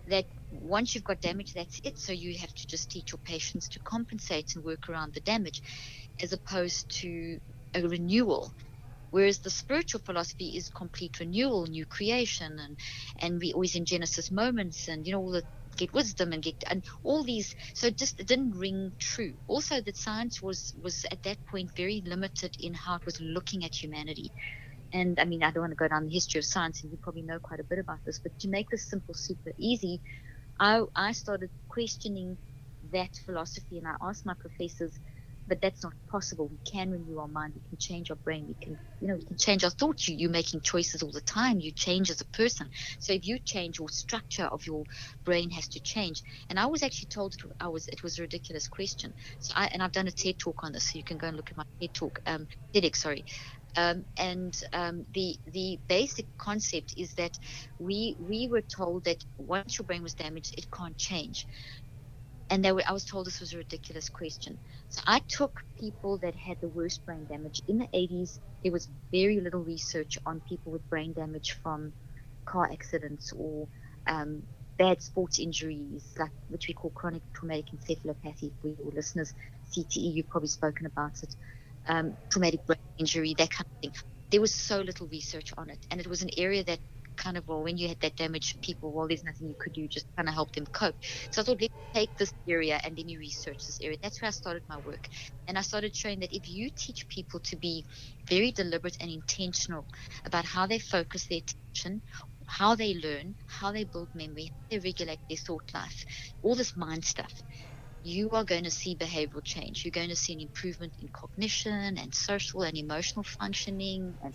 once you've got damage, that's it. So you have to just teach your patients to compensate and work around the damage, as opposed to a renewal. Whereas the spiritual philosophy is complete renewal, new creation, and and we always in Genesis moments, and you know all the get wisdom and get and all these. So it just it didn't ring true. Also, that science was was at that point very limited in how it was looking at humanity. And I mean, I don't want to go down the history of science, and you probably know quite a bit about this. But to make this simple, super easy, I I started questioning that philosophy, and I asked my professors, but that's not possible. We can renew our mind. We can change our brain. We can, you know, we can change our thoughts. You, you're making choices all the time. You change as a person. So if you change, your structure of your brain has to change. And I was actually told it, I was, it was a ridiculous question. So I, and I've done a TED talk on this. So you can go and look at my TED talk, um, TEDx, sorry. Um, and um, the the basic concept is that we we were told that once your brain was damaged, it can't change. And they were, I was told this was a ridiculous question. So I took people that had the worst brain damage. In the eighties, there was very little research on people with brain damage from car accidents or um, bad sports injuries, like which we call chronic traumatic encephalopathy. For your listeners, C T E, you've probably spoken about it. Um, traumatic brain injury, that kind of thing. There was so little research on it, and it was an area that kind of, well, when you had that damage, people, well, there's nothing you could do, just kind of help them cope. So I thought, let's take this area and let me research this area. That's where I started my work. And I started showing that if you teach people to be very deliberate and intentional about how they focus their attention, how they learn, how they build memory, how they regulate their thought life, all this mind stuff, you are going to see behavioral change. You're going to see an improvement in cognition and social and emotional functioning, and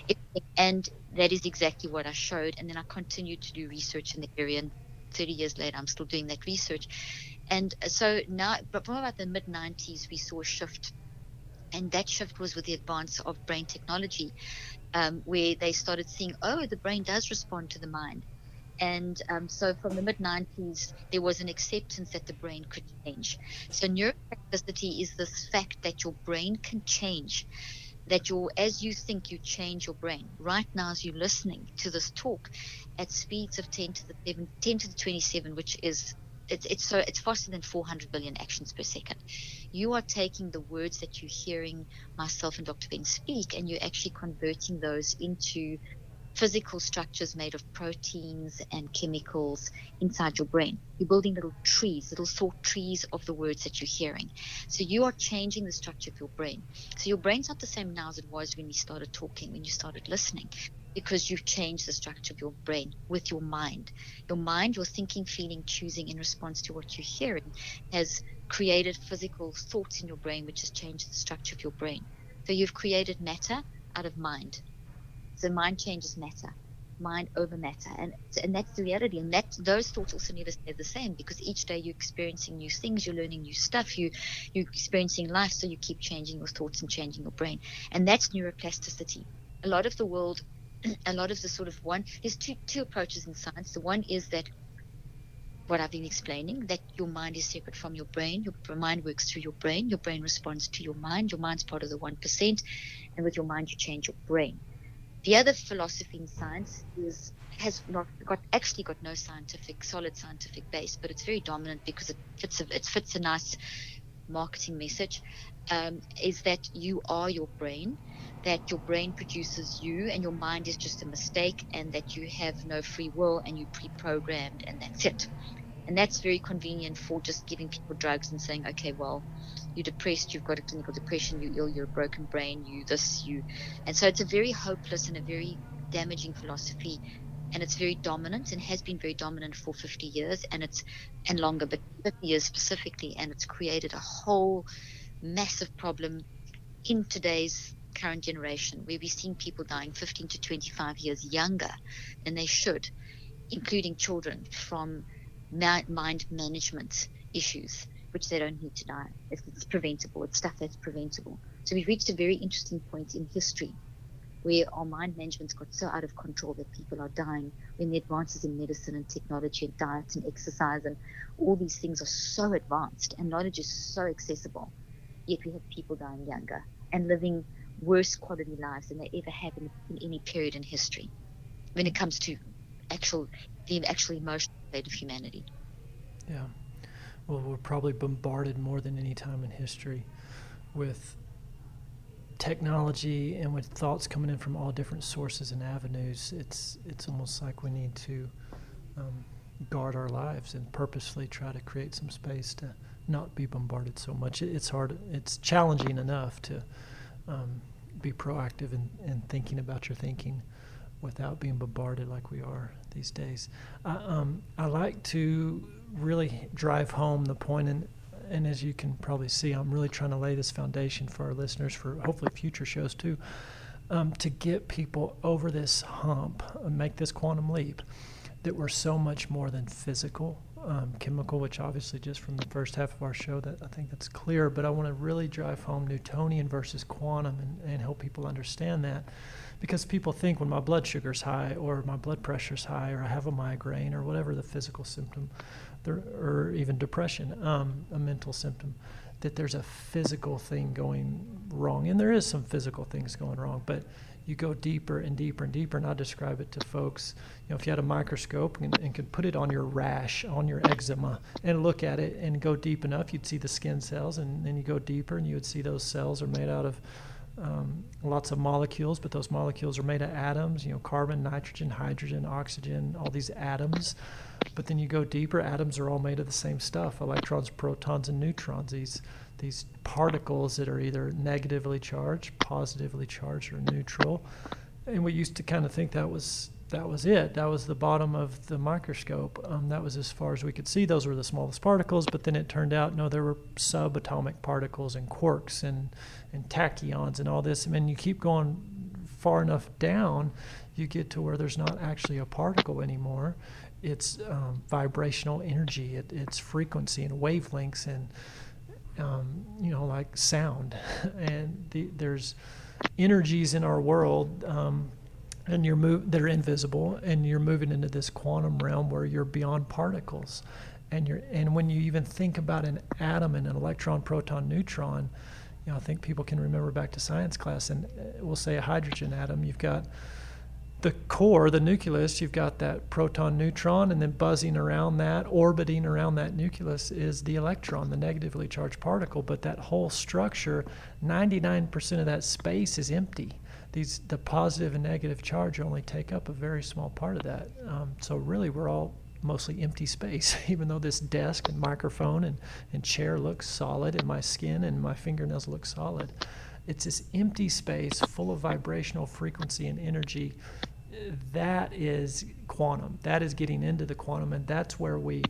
and that is exactly what I showed. And then I continued to do research in the area, and thirty years later, I'm still doing that research. And so now, but from about the mid nineties, we saw a shift, and that shift was with the advance of brain technology, um, where they started seeing, oh, the brain does respond to the mind. And um, so from the mid nineties, there was an acceptance that the brain could change. So neuroplasticity is this fact that your brain can change, that your, as you think, you change your brain. Right now, as you're listening to this talk at speeds of ten to the seven, ten to the twenty-seven, which is, it's, it's so it's faster than four hundred billion actions per second. You are taking the words that you're hearing myself and Doctor Ben speak, and you're actually converting those into physical structures made of proteins and chemicals inside your brain. You're building little trees, little thought trees of the words that you're hearing. So you are changing the structure of your brain. So your brain's not the same now as it was when you started talking, when you started listening, because you've changed the structure of your brain with your mind. Your mind, your thinking, feeling, choosing in response to what you're hearing has created physical thoughts in your brain, which has changed the structure of your brain. So you've created matter out of mind. So mind changes matter, mind over matter, and and that's the reality. And that those thoughts also never stay the same, because each day you're experiencing new things, you're learning new stuff, you you're experiencing life, so you keep changing your thoughts and changing your brain, and that's neuroplasticity. A lot of the world, a lot of the sort of one, there's two two approaches in science. The one is that what I've been explaining, that your mind is separate from your brain. Your mind works through your brain. Your brain responds to your mind. Your mind's part of the one percent, and with your mind you change your brain. The other philosophy in science is has not got actually got no scientific solid scientific base, but it's very dominant because it fits a, it fits a nice marketing message. Um, is that you are your brain, that your brain produces you, and your mind is just a mistake, and that you have no free will and you're pre-programmed, and that's it. And that's very convenient for just giving people drugs and saying, okay, well, you're depressed, you've got a clinical depression, you're ill, you're a broken brain, you this, you. And so it's a very hopeless and a very damaging philosophy. And it's very dominant and has been very dominant for fifty years and it's and longer, but fifty years specifically. And it's created a whole massive problem in today's current generation, where we're seeing people dying fifteen to twenty-five years younger than they should, including children, from mind management issues, which they don't need to die. It's preventable. It's stuff that's preventable. So we've reached a very interesting point in history where our mind management's got so out of control that people are dying, when the advances in medicine and technology and diet and exercise and all these things are so advanced and knowledge is so accessible, yet we have people dying younger and living worse quality lives than they ever have in, in any period in history when it comes to actual the actual emotional state of humanity. Yeah. Well, we're probably bombarded more than any time in history with technology and with thoughts coming in from all different sources and avenues. It's it's almost like we need to um, guard our lives and purposefully try to create some space to not be bombarded so much. It, it's hard. It's challenging enough to um, be proactive in, in thinking about your thinking without being bombarded like we are these days. I, um, I like to really drive home the point, and, and as you can probably see, I'm really trying to lay this foundation for our listeners for hopefully future shows too, um, to get people over this hump and make this quantum leap that we're so much more than physical, um, chemical, which obviously just from the first half of our show, that I think that's clear, but I want to really drive home Newtonian versus quantum and, and help people understand that. Because people think when my blood sugar's high or my blood pressure's high or I have a migraine or whatever the physical symptom, there, or even depression, um, a mental symptom, that there's a physical thing going wrong. And there is some physical things going wrong, but you go deeper and deeper and deeper, and I describe it to folks, you know, if you had a microscope and, and could put it on your rash, on your eczema, and look at it and go deep enough, you'd see the skin cells, and then you go deeper and you would see those cells are made out of Um, lots of molecules, but those molecules are made of atoms, you know, carbon, nitrogen, hydrogen, oxygen, all these atoms. But then you go deeper, atoms are all made of the same stuff, electrons, protons, and neutrons, these these particles that are either negatively charged, positively charged, or neutral. And we used to kind of think that was that was it. That was the bottom of the microscope. Um, that was as far as we could see. Those were the smallest particles, but then it turned out, no, there were subatomic particles and quarks and, and tachyons and all this. I mean, you keep going far enough down, you get to where there's not actually a particle anymore. It's um, vibrational energy. It, it's frequency and wavelengths and, um, you know, like sound. And the, there's energies in our world um, and you're move that are invisible, and you're moving into this quantum realm where you're beyond particles, and you're and when you even think about an atom and an electron, proton, neutron, you know, I think people can remember back to science class, and we'll say a hydrogen atom. You've got the core, the nucleus. You've got that proton, neutron, and then buzzing around that, orbiting around that nucleus is the electron, the negatively charged particle. But that whole structure, ninety-nine percent of that space is empty. These, the positive and negative charge only take up a very small part of that. Um, so really we're all mostly empty space, even though this desk and microphone and, and chair looks solid, and my skin and my fingernails look solid. It's this empty space full of vibrational frequency and energy. That is quantum. That is getting into the quantum, and that's where we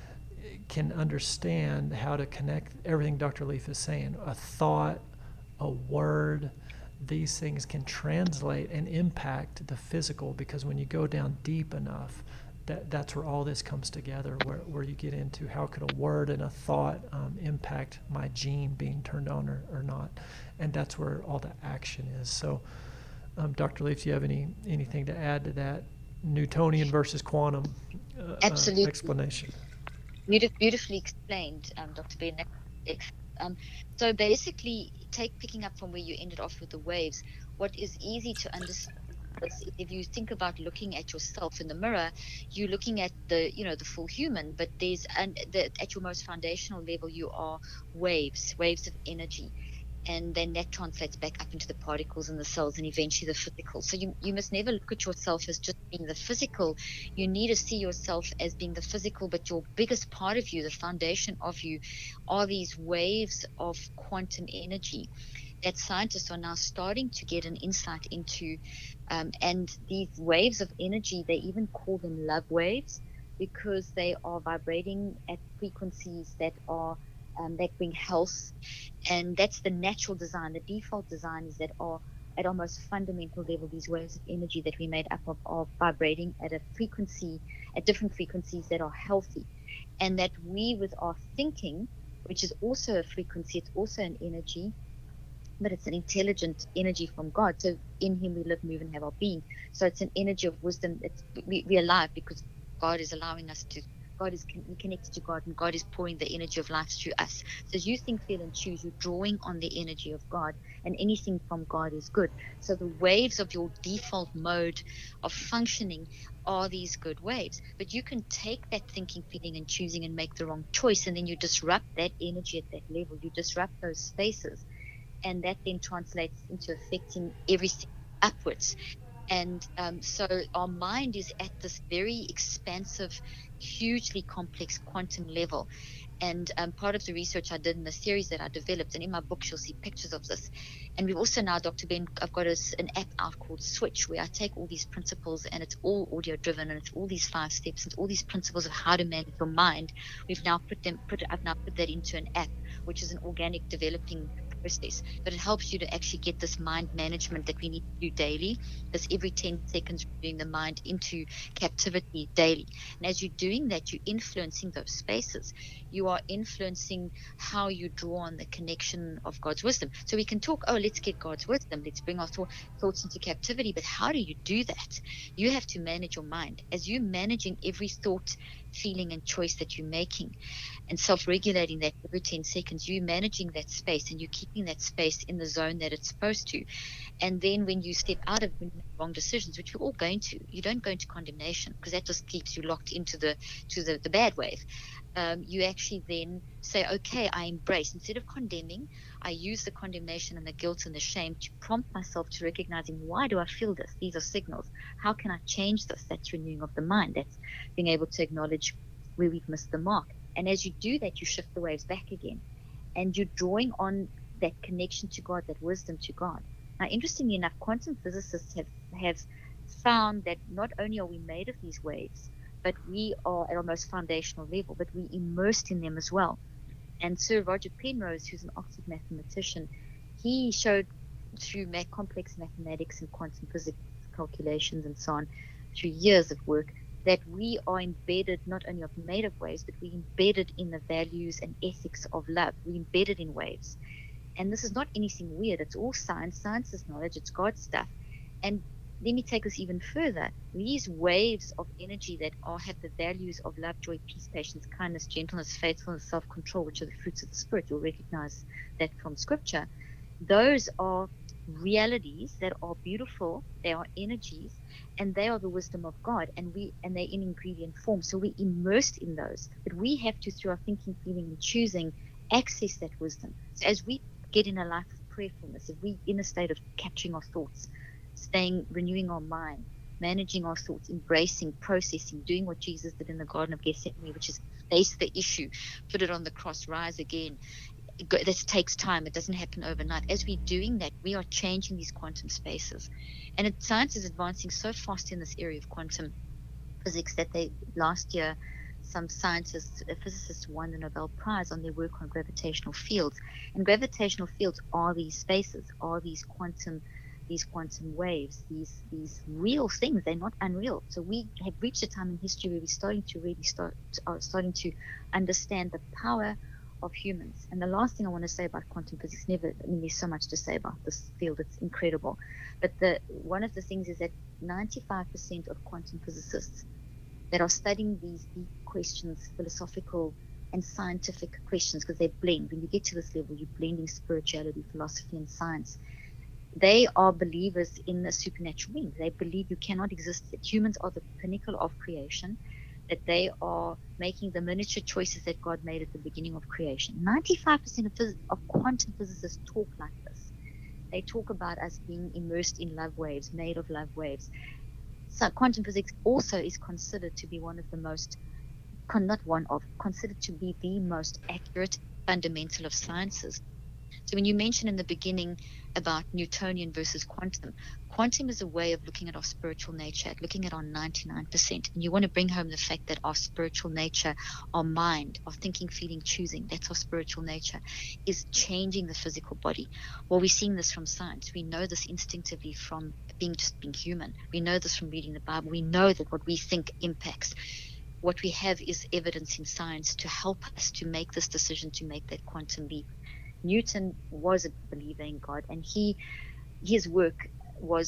can understand how to connect everything Doctor Leaf is saying. A thought, a word, these things can translate and impact the physical, because when you go down deep enough, that that's where all this comes together, where, where you get into how could a word and a thought um, impact my gene being turned on or, or not. And that's where all the action is. So, um, Doctor Leaf, do you have any anything to add to that Newtonian versus quantum uh, Absolutely. Uh, explanation? Beautif- beautifully explained, um, Doctor Bennett. Um, so basically, take picking up from where you ended off with the waves, what is easy to understand is if you think about looking at yourself in the mirror, you're looking at the, you know, the full human, but there's, and the, at your most foundational level, you are waves, waves of energy. And then that translates back up into the particles and the cells and eventually the physical. So you, you must never look at yourself as just being the physical. You need to see yourself as being the physical, but your biggest part of you, the foundation of you, are these waves of quantum energy that scientists are now starting to get an insight into. Um, and these waves of energy, they even call them love waves, because they are vibrating at frequencies that are Um, that bring health, and that's the natural design. The default design is that are at our most fundamental level, these waves of energy that we made up of are vibrating at a frequency, at different frequencies that are healthy, and that we, with our thinking, which is also a frequency, it's also an energy, but it's an intelligent energy from God. So in Him we live, move, and have our being. So it's an energy of wisdom. It's we, we are alive because God is allowing us to God is con- connected to God, and God is pouring the energy of life through us. So as you think, feel, and choose, you're drawing on the energy of God, and anything from God is good. So the waves of your default mode of functioning are these good waves. But you can take that thinking, feeling, and choosing and make the wrong choice, and then you disrupt that energy at that level. You disrupt those spaces, and that then translates into affecting everything upwards. And um, so our mind is at this very expansive, hugely complex quantum level. And um, part of the research I did in the series that I developed, and in my books, you'll see pictures of this. And we've also now, Doctor Ben, I've got a, an app out called Switch, where I take all these principles, and it's all audio driven, and it's all these five steps, and all these principles of how to manage your mind. We've now put them, put, I've now put that into an app, which is an organic developing process, but it helps you to actually get this mind management that we need to do daily. This every ten seconds, bring the mind into captivity daily. And as you're doing that, you're influencing those spaces. You are influencing how you draw on the connection of God's wisdom. So we can talk, oh, let's get God's wisdom. Let's bring our th- thoughts into captivity. But how do you do that? You have to manage your mind. As you're managing every thought, feeling, and choice that you're making, and self-regulating that every ten seconds, you're managing that space, and you're keeping that space in the zone that it's supposed to. And then when you step out of, when you make wrong decisions, which you're all going to, you don't go into condemnation, because that just keeps you locked into the to the, the bad wave. Um, you actually then say, okay, I embrace. Instead of condemning, I use the condemnation and the guilt and the shame to prompt myself to recognizing, why do I feel this? These are signals. How can I change this? That's renewing of the mind. That's being able to acknowledge where we've missed the mark. And as you do that, you shift the waves back again, and you're drawing on that connection to God, that wisdom to God. Now, interestingly enough, quantum physicists have, have found that not only are we made of these waves, but we are at our most foundational level, but we immersed in them as well. And Sir Roger Penrose, who's an Oxford mathematician, he showed through ma- complex mathematics and quantum physics calculations and so on, through years of work, that we are embedded, not only of made of waves, but we embedded in the values and ethics of love. We embedded in waves. And this is not anything weird. It's all science. Science is knowledge. It's God's stuff. And let me take this even further. These waves of energy that are have the values of love, joy, peace, patience, kindness, gentleness, faithfulness, self-control, which are the fruits of the Spirit. You'll recognize that from Scripture. Those are realities that are beautiful. They are energies, and they are the wisdom of God. And we and they're in ingredient form. So we're immersed in those. But we have to, through our thinking, feeling, and choosing, access that wisdom. So as we get in a life of prayerfulness, if we in a state of capturing our thoughts, staying, renewing our mind, managing our thoughts, embracing, processing, doing what Jesus did in the Garden of Gethsemane, which is face the issue, put it on the cross, rise again. This takes time. It doesn't happen overnight. As we're doing that, we are changing these quantum spaces. And it, science is advancing so fast in this area of quantum physics that they last year some scientists, physicists won the Nobel Prize on their work on gravitational fields. And gravitational fields are these spaces, are these quantum these quantum waves, these these real things. They're not unreal. So we have reached a time in history where we're starting to really start are starting to understand the power of humans. And the last thing I want to say about quantum physics, never I mean there's so much to say about this field, it's incredible. But the one of the things is that ninety-five percent of quantum physicists that are studying these deep questions, philosophical and scientific questions, because they blend. When you get to this level, you're blending spirituality, philosophy, and science. They are believers in the supernatural being. They believe you cannot exist, that humans are the pinnacle of creation, that they are making the miniature choices that God made at the beginning of creation. ninety-five percent of, phys- of quantum physicists talk like this. They talk about us being immersed in love waves, made of love waves. So quantum physics also is considered to be one of the most, not one of, considered to be the most accurate fundamental of sciences. So when you mentioned in the beginning about Newtonian versus quantum, quantum is a way of looking at our spiritual nature, looking at our ninety-nine percent. And you want to bring home the fact that our spiritual nature, our mind, our thinking, feeling, choosing, that's our spiritual nature, is changing the physical body. Well, we're seeing this from science. We know this instinctively from being just being human. We know this from reading the Bible. We know that what we think impacts. What we have is evidence in science to help us to make this decision, to make that quantum leap. Newton was a believer in God, and he his work was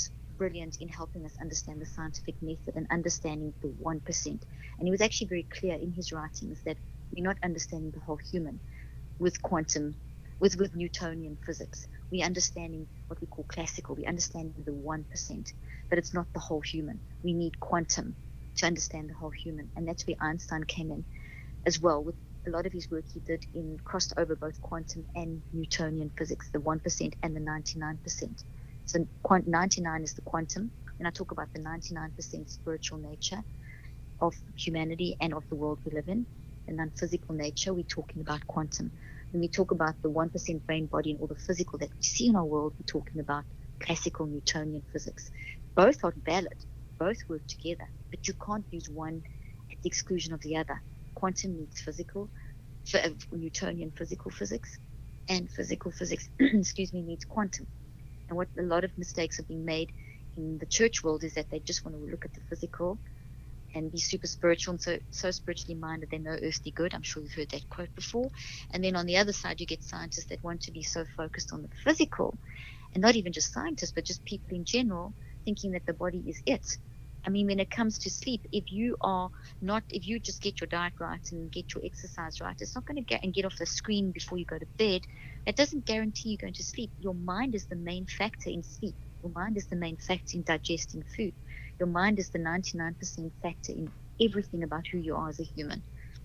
brilliant in helping us understand the scientific method and understanding the one percent. And he was actually very clear in his writings that we're not understanding the whole human with quantum, with, with Newtonian physics. We're understanding what we call classical. We're understanding the one percent, but it's not the whole human. We need quantum to understand the whole human. And that's where Einstein came in as well. With a lot of his work he did in crossed over both quantum and Newtonian physics, the one percent and the ninety-nine percent. So ninety-nine is the quantum, and I talk about the ninety-nine percent spiritual nature of humanity and of the world we live in. The non-physical nature, we're talking about quantum. When we talk about the one percent brain, body, and all the physical that we see in our world, we're talking about classical Newtonian physics. Both are valid, both work together, but you can't use one at the exclusion of the other. Quantum needs physical, Newtonian physical physics, and physical physics, excuse me, needs quantum. And what a lot of mistakes are being made in the church world is that they just want to look at the physical and be super spiritual and so so spiritually minded they know earthly good. I'm sure you've heard that quote before. And then on the other side, you get scientists that want to be so focused on the physical, and not even just scientists, but just people in general, thinking that the body is it. I mean, when it comes to sleep, if you are not, if you just get your diet right and get your exercise right, it's not going to get and get off the screen before you go to bed. That doesn't guarantee you're going to sleep. Your mind is the main factor in sleep. Your mind is the main factor in digesting food. Your mind is the ninety-nine percent factor in everything about who you are as a human.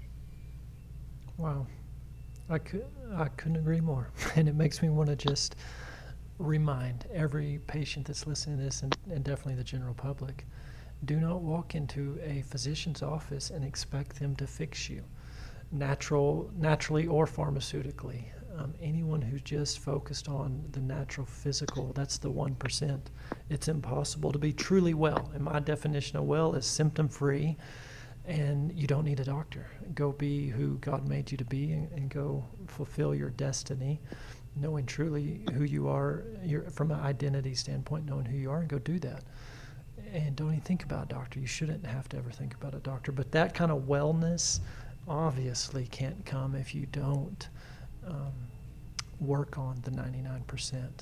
Wow. I, could, I couldn't agree more. And it makes me want to just remind every patient that's listening to this, and, and definitely the general public, do not walk into a physician's office and expect them to fix you, natural, naturally or pharmaceutically. Um, anyone who's just focused on the natural physical, that's the one percent. It's impossible to be truly well. And my definition of well is symptom-free, and you don't need a doctor. Go be who God made you to be, and, and go fulfill your destiny, knowing truly who you are, you're, from an identity standpoint, knowing who you are, and go do that. And don't even think about a doctor. You shouldn't have to ever think about a doctor. But that kind of wellness obviously can't come if you don't um, work on the ninety-nine percent.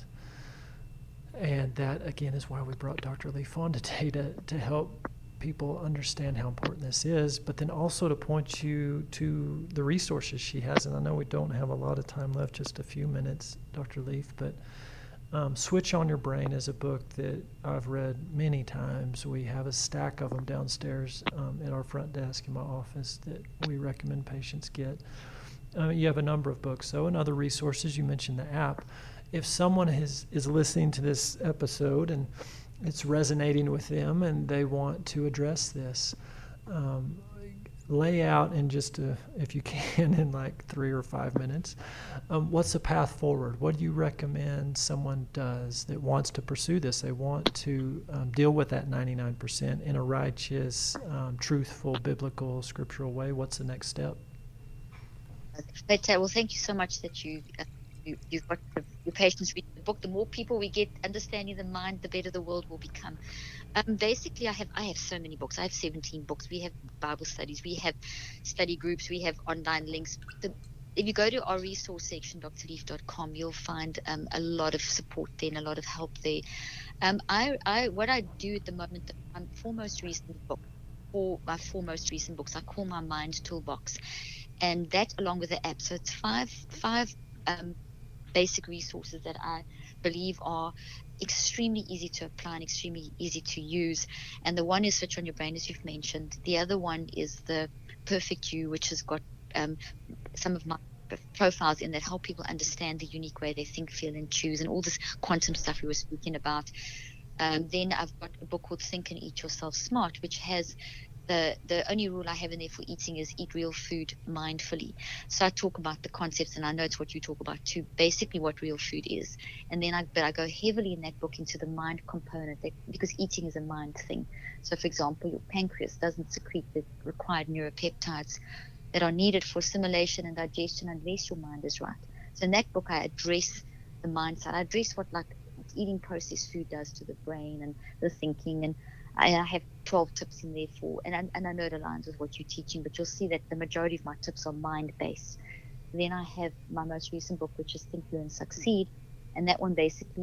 And that, again, is why we brought Doctor Leaf on today, to, to help people understand how important this is, but then also to point you to the resources she has. And I know we don't have a lot of time left, just a few minutes, Doctor Leaf, but Um, Switch on Your Brain is a book that I've read many times. We have a stack of them downstairs um, at our front desk in my office that we recommend patients get. Uh, you have a number of books, though, and other resources. You mentioned the app. If someone is, is listening to this episode and it's resonating with them and they want to address this, um, lay out in just, a, if you can, in like three or five minutes, um, what's the path forward? What do you recommend someone does that wants to pursue this? They want to um, deal with that ninety-nine percent in a righteous, um, truthful, biblical, scriptural way. What's the next step? But, uh, well, thank you so much that you, uh, you you've got the, your patients read the book. The more people we get understanding the mind, the better the world will become. Um, basically, I have I have so many books. I have seventeen books. We have Bible studies. We have study groups. We have online links. The, if you go to our resource section, d r leaf dot com, you'll find um, a lot of support there and a lot of help there. Um, I, I what I do at the moment, my foremost recent book, for my foremost recent books, I call my Mind Toolbox, and that along with the app. So it's five five um, basic resources that I believe are extremely easy to apply and extremely easy to use. And the one is Switch on Your Brain, as you've mentioned. The other one is the Perfect You, which has got um, some of my profiles in that help people understand the unique way they think, feel, and choose, and all this quantum stuff we were speaking about. Um, then I've got a book called Think and Eat Yourself Smart, which has the the only rule I have in there for eating is eat real food mindfully. So I talk about the concepts, and I know it's what you talk about too, basically what real food is. And then I but I go heavily in that book into the mind component, that, because eating is a mind thing. So for example, your pancreas doesn't secrete the required neuropeptides that are needed for assimilation and digestion unless your mind is right. So in that book I address the mindset. I address what like eating processed food does to the brain and the thinking, and I have twelve tips in there for, and I, and I know it aligns with what you're teaching, but you'll see that the majority of my tips are mind-based. Then I have my most recent book, which is Think, Learn, Succeed, and that one basically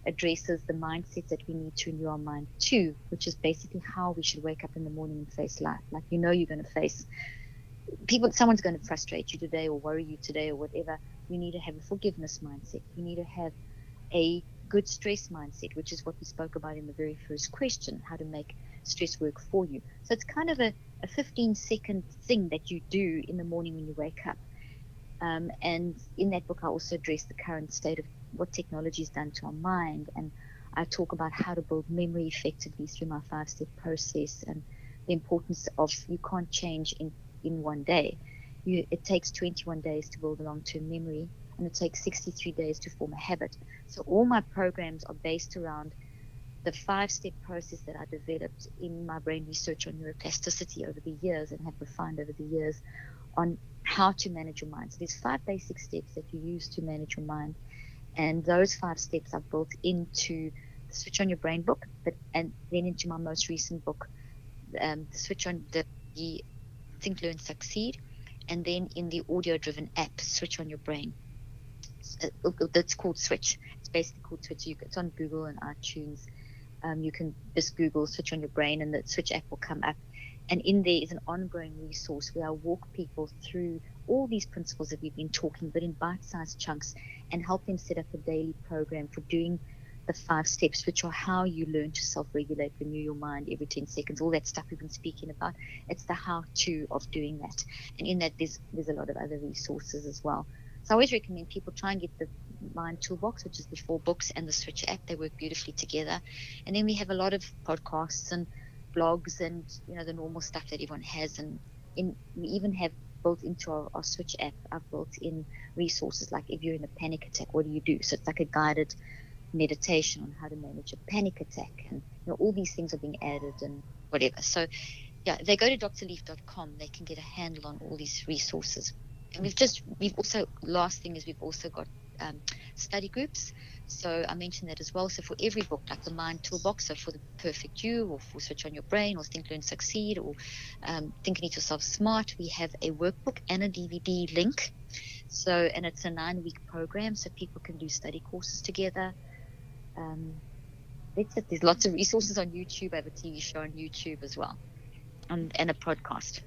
addresses the mindset that we need to renew our mind to, which is basically how we should wake up in the morning and face life. Like, you know, you're going to face people, someone's going to frustrate you today or worry you today or whatever. You need to have a forgiveness mindset. You need to have a good stress mindset, which is what we spoke about in the very first question, how to make stress work for you. So it's kind of a, a fifteen second thing that you do in the morning when you wake up. Um, and in that book, I also address the current state of what technology has done to our mind. And I talk about how to build memory effectively through my five step process, and the importance of you can't change in, in one day. You, it takes twenty-one days to build a long-term memory, and it takes sixty-three days to form a habit. So all my programs are based around the five-step process that I developed in my brain research on neuroplasticity over the years and have refined over the years on how to manage your mind. So there's five basic steps that you use to manage your mind, and those five steps are built into the Switch on Your Brain book, but and then into my most recent book, um, the Switch on the, the Think, Learn, Succeed, and then in the audio-driven app, Switch on Your Brain. That's called Switch. It's basically called Switch. It's on Google and iTunes. Um, you can just Google Switch on Your Brain, and the Switch app will come up. And in there is an ongoing resource where I walk people through all these principles that we've been talking, but in bite-sized chunks, and help them set up a daily program for doing the five steps, which are how you learn to self-regulate, renew your mind every ten seconds, all that stuff we've been speaking about. It's the how-to of doing that. And in that, there's, there's a lot of other resources as well. So I always recommend people try and get the Mind Toolbox, which is the four books, and the Switch app. They work beautifully together. And then we have a lot of podcasts and blogs and, you know, the normal stuff that everyone has. And in, we even have built into our, our Switch app, I've built in resources like if you're in a panic attack, what do you do? So it's like a guided meditation on how to manage a panic attack. And, you know, all these things are being added and whatever. So, yeah, if they go to d r leaf dot com, they can get a handle on all these resources. And we've just, we've also, last thing is we've also got um, study groups. So I mentioned that as well. So for every book, like the Mind Toolbox, so for the Perfect You, or for Switch on Your Brain, or Think, Learn, Succeed, or um, Think and Eat Yourself Smart, we have a workbook and a D V D link. So, and it's a nine week program, so people can do study courses together. Um, that's it. There's lots of resources on YouTube. I have a T V show on YouTube as well, and, and a podcast.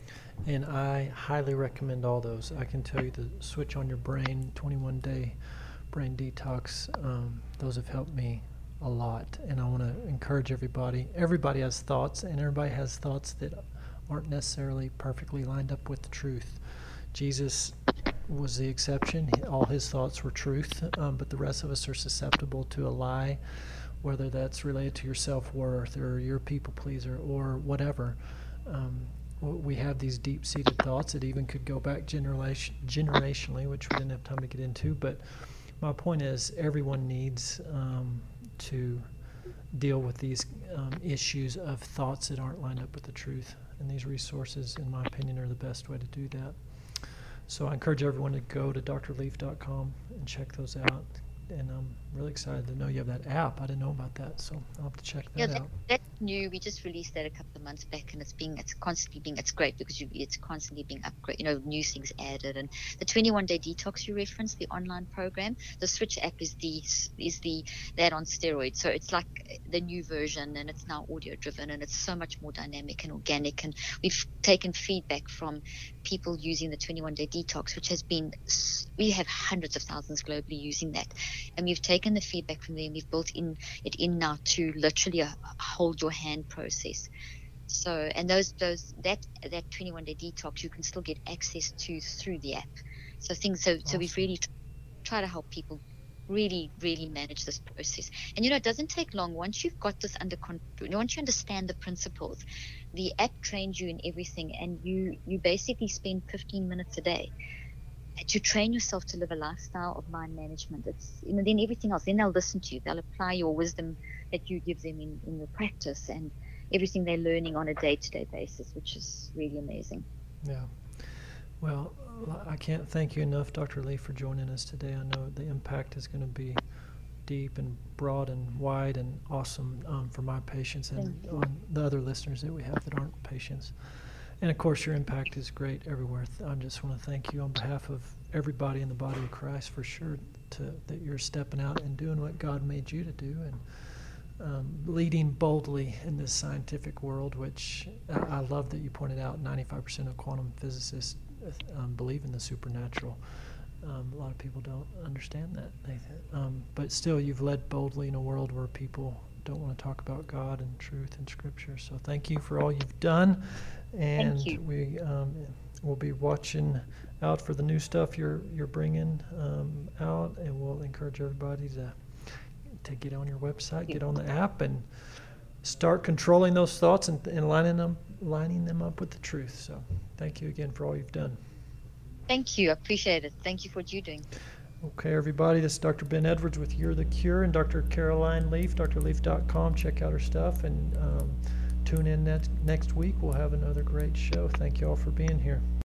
And I highly recommend all those. I can tell you the Switch on Your Brain, twenty-one day brain detox, um, those have helped me a lot. And I want to encourage everybody. Everybody has thoughts, and everybody has thoughts that aren't necessarily perfectly lined up with the truth. Jesus was the exception. All his thoughts were truth, um, but the rest of us are susceptible to a lie, whether that's related to your self-worth or your people pleaser or whatever. Um, we have these deep-seated thoughts that even could go back generation, generationally, which we didn't have time to get into. But my point is, everyone needs um, to deal with these um, issues of thoughts that aren't lined up with the truth. And these resources, in my opinion, are the best way to do that. So I encourage everyone to go to d r leaf dot com and check those out. And I'm really excited to know you have that app. I didn't know about that, so I'll have to check that yeah, that, out. that's new. We just released that a couple of months back, and it's being, it's constantly being, it's great because you, it's constantly being upgraded, you know, new things added. And the twenty-one day detox you referenced, the online program, the Switch app is the, is the, that on steroids. So it's like the new version, and it's now audio driven, and it's so much more dynamic and organic. And we've taken feedback from people using the twenty-one day detox, which has been, we have hundreds of thousands globally using that. And we've taken the feedback from them. We've built in it in now to literally a hold your hand process. So, and those those that that twenty-one day detox you can still get access to through the app. So things. So awesome. So we've really t- try to help people really really manage this process. And you know, it doesn't take long. Once you've got this under control, once you understand the principles, the app trains you in everything, and you you basically spend fifteen minutes a day to train yourself to live a lifestyle of mind management. It's, you know, then everything else, then they'll listen to you. They'll apply your wisdom that you give them in, in your practice, and everything they're learning on a day-to-day basis, which is really amazing. Yeah. Well, I can't thank you enough, Doctor Lee, for joining us today. I know the impact is going to be deep and broad and wide and awesome um, for my patients and on the other listeners that we have that aren't patients. And of course, your impact is great everywhere. I just want to thank you on behalf of everybody in the body of Christ for sure, to, that you're stepping out and doing what God made you to do, and um, leading boldly in this scientific world, which I, I love that you pointed out ninety-five percent of quantum physicists um, believe in the supernatural. Um, a lot of people don't understand that. They, um, but still, you've led boldly in a world where people don't want to talk about God and truth and Scripture. So thank you for all you've done. And Thank you. we um, will be watching out for the new stuff you're you're bringing um, out, and we'll encourage everybody to to get on your website, get on the app, and start controlling those thoughts and, and lining them lining them up with the truth. So thank you again for all you've done. Thank you. I appreciate it. Thank you for what you're doing. Okay, everybody, this is Doctor Ben Edwards with You're the Cure, and Doctor Caroline Leaf, D R leaf dot com. Check out her stuff, and um, tune in next, next week. We'll have another great show. Thank you all for being here.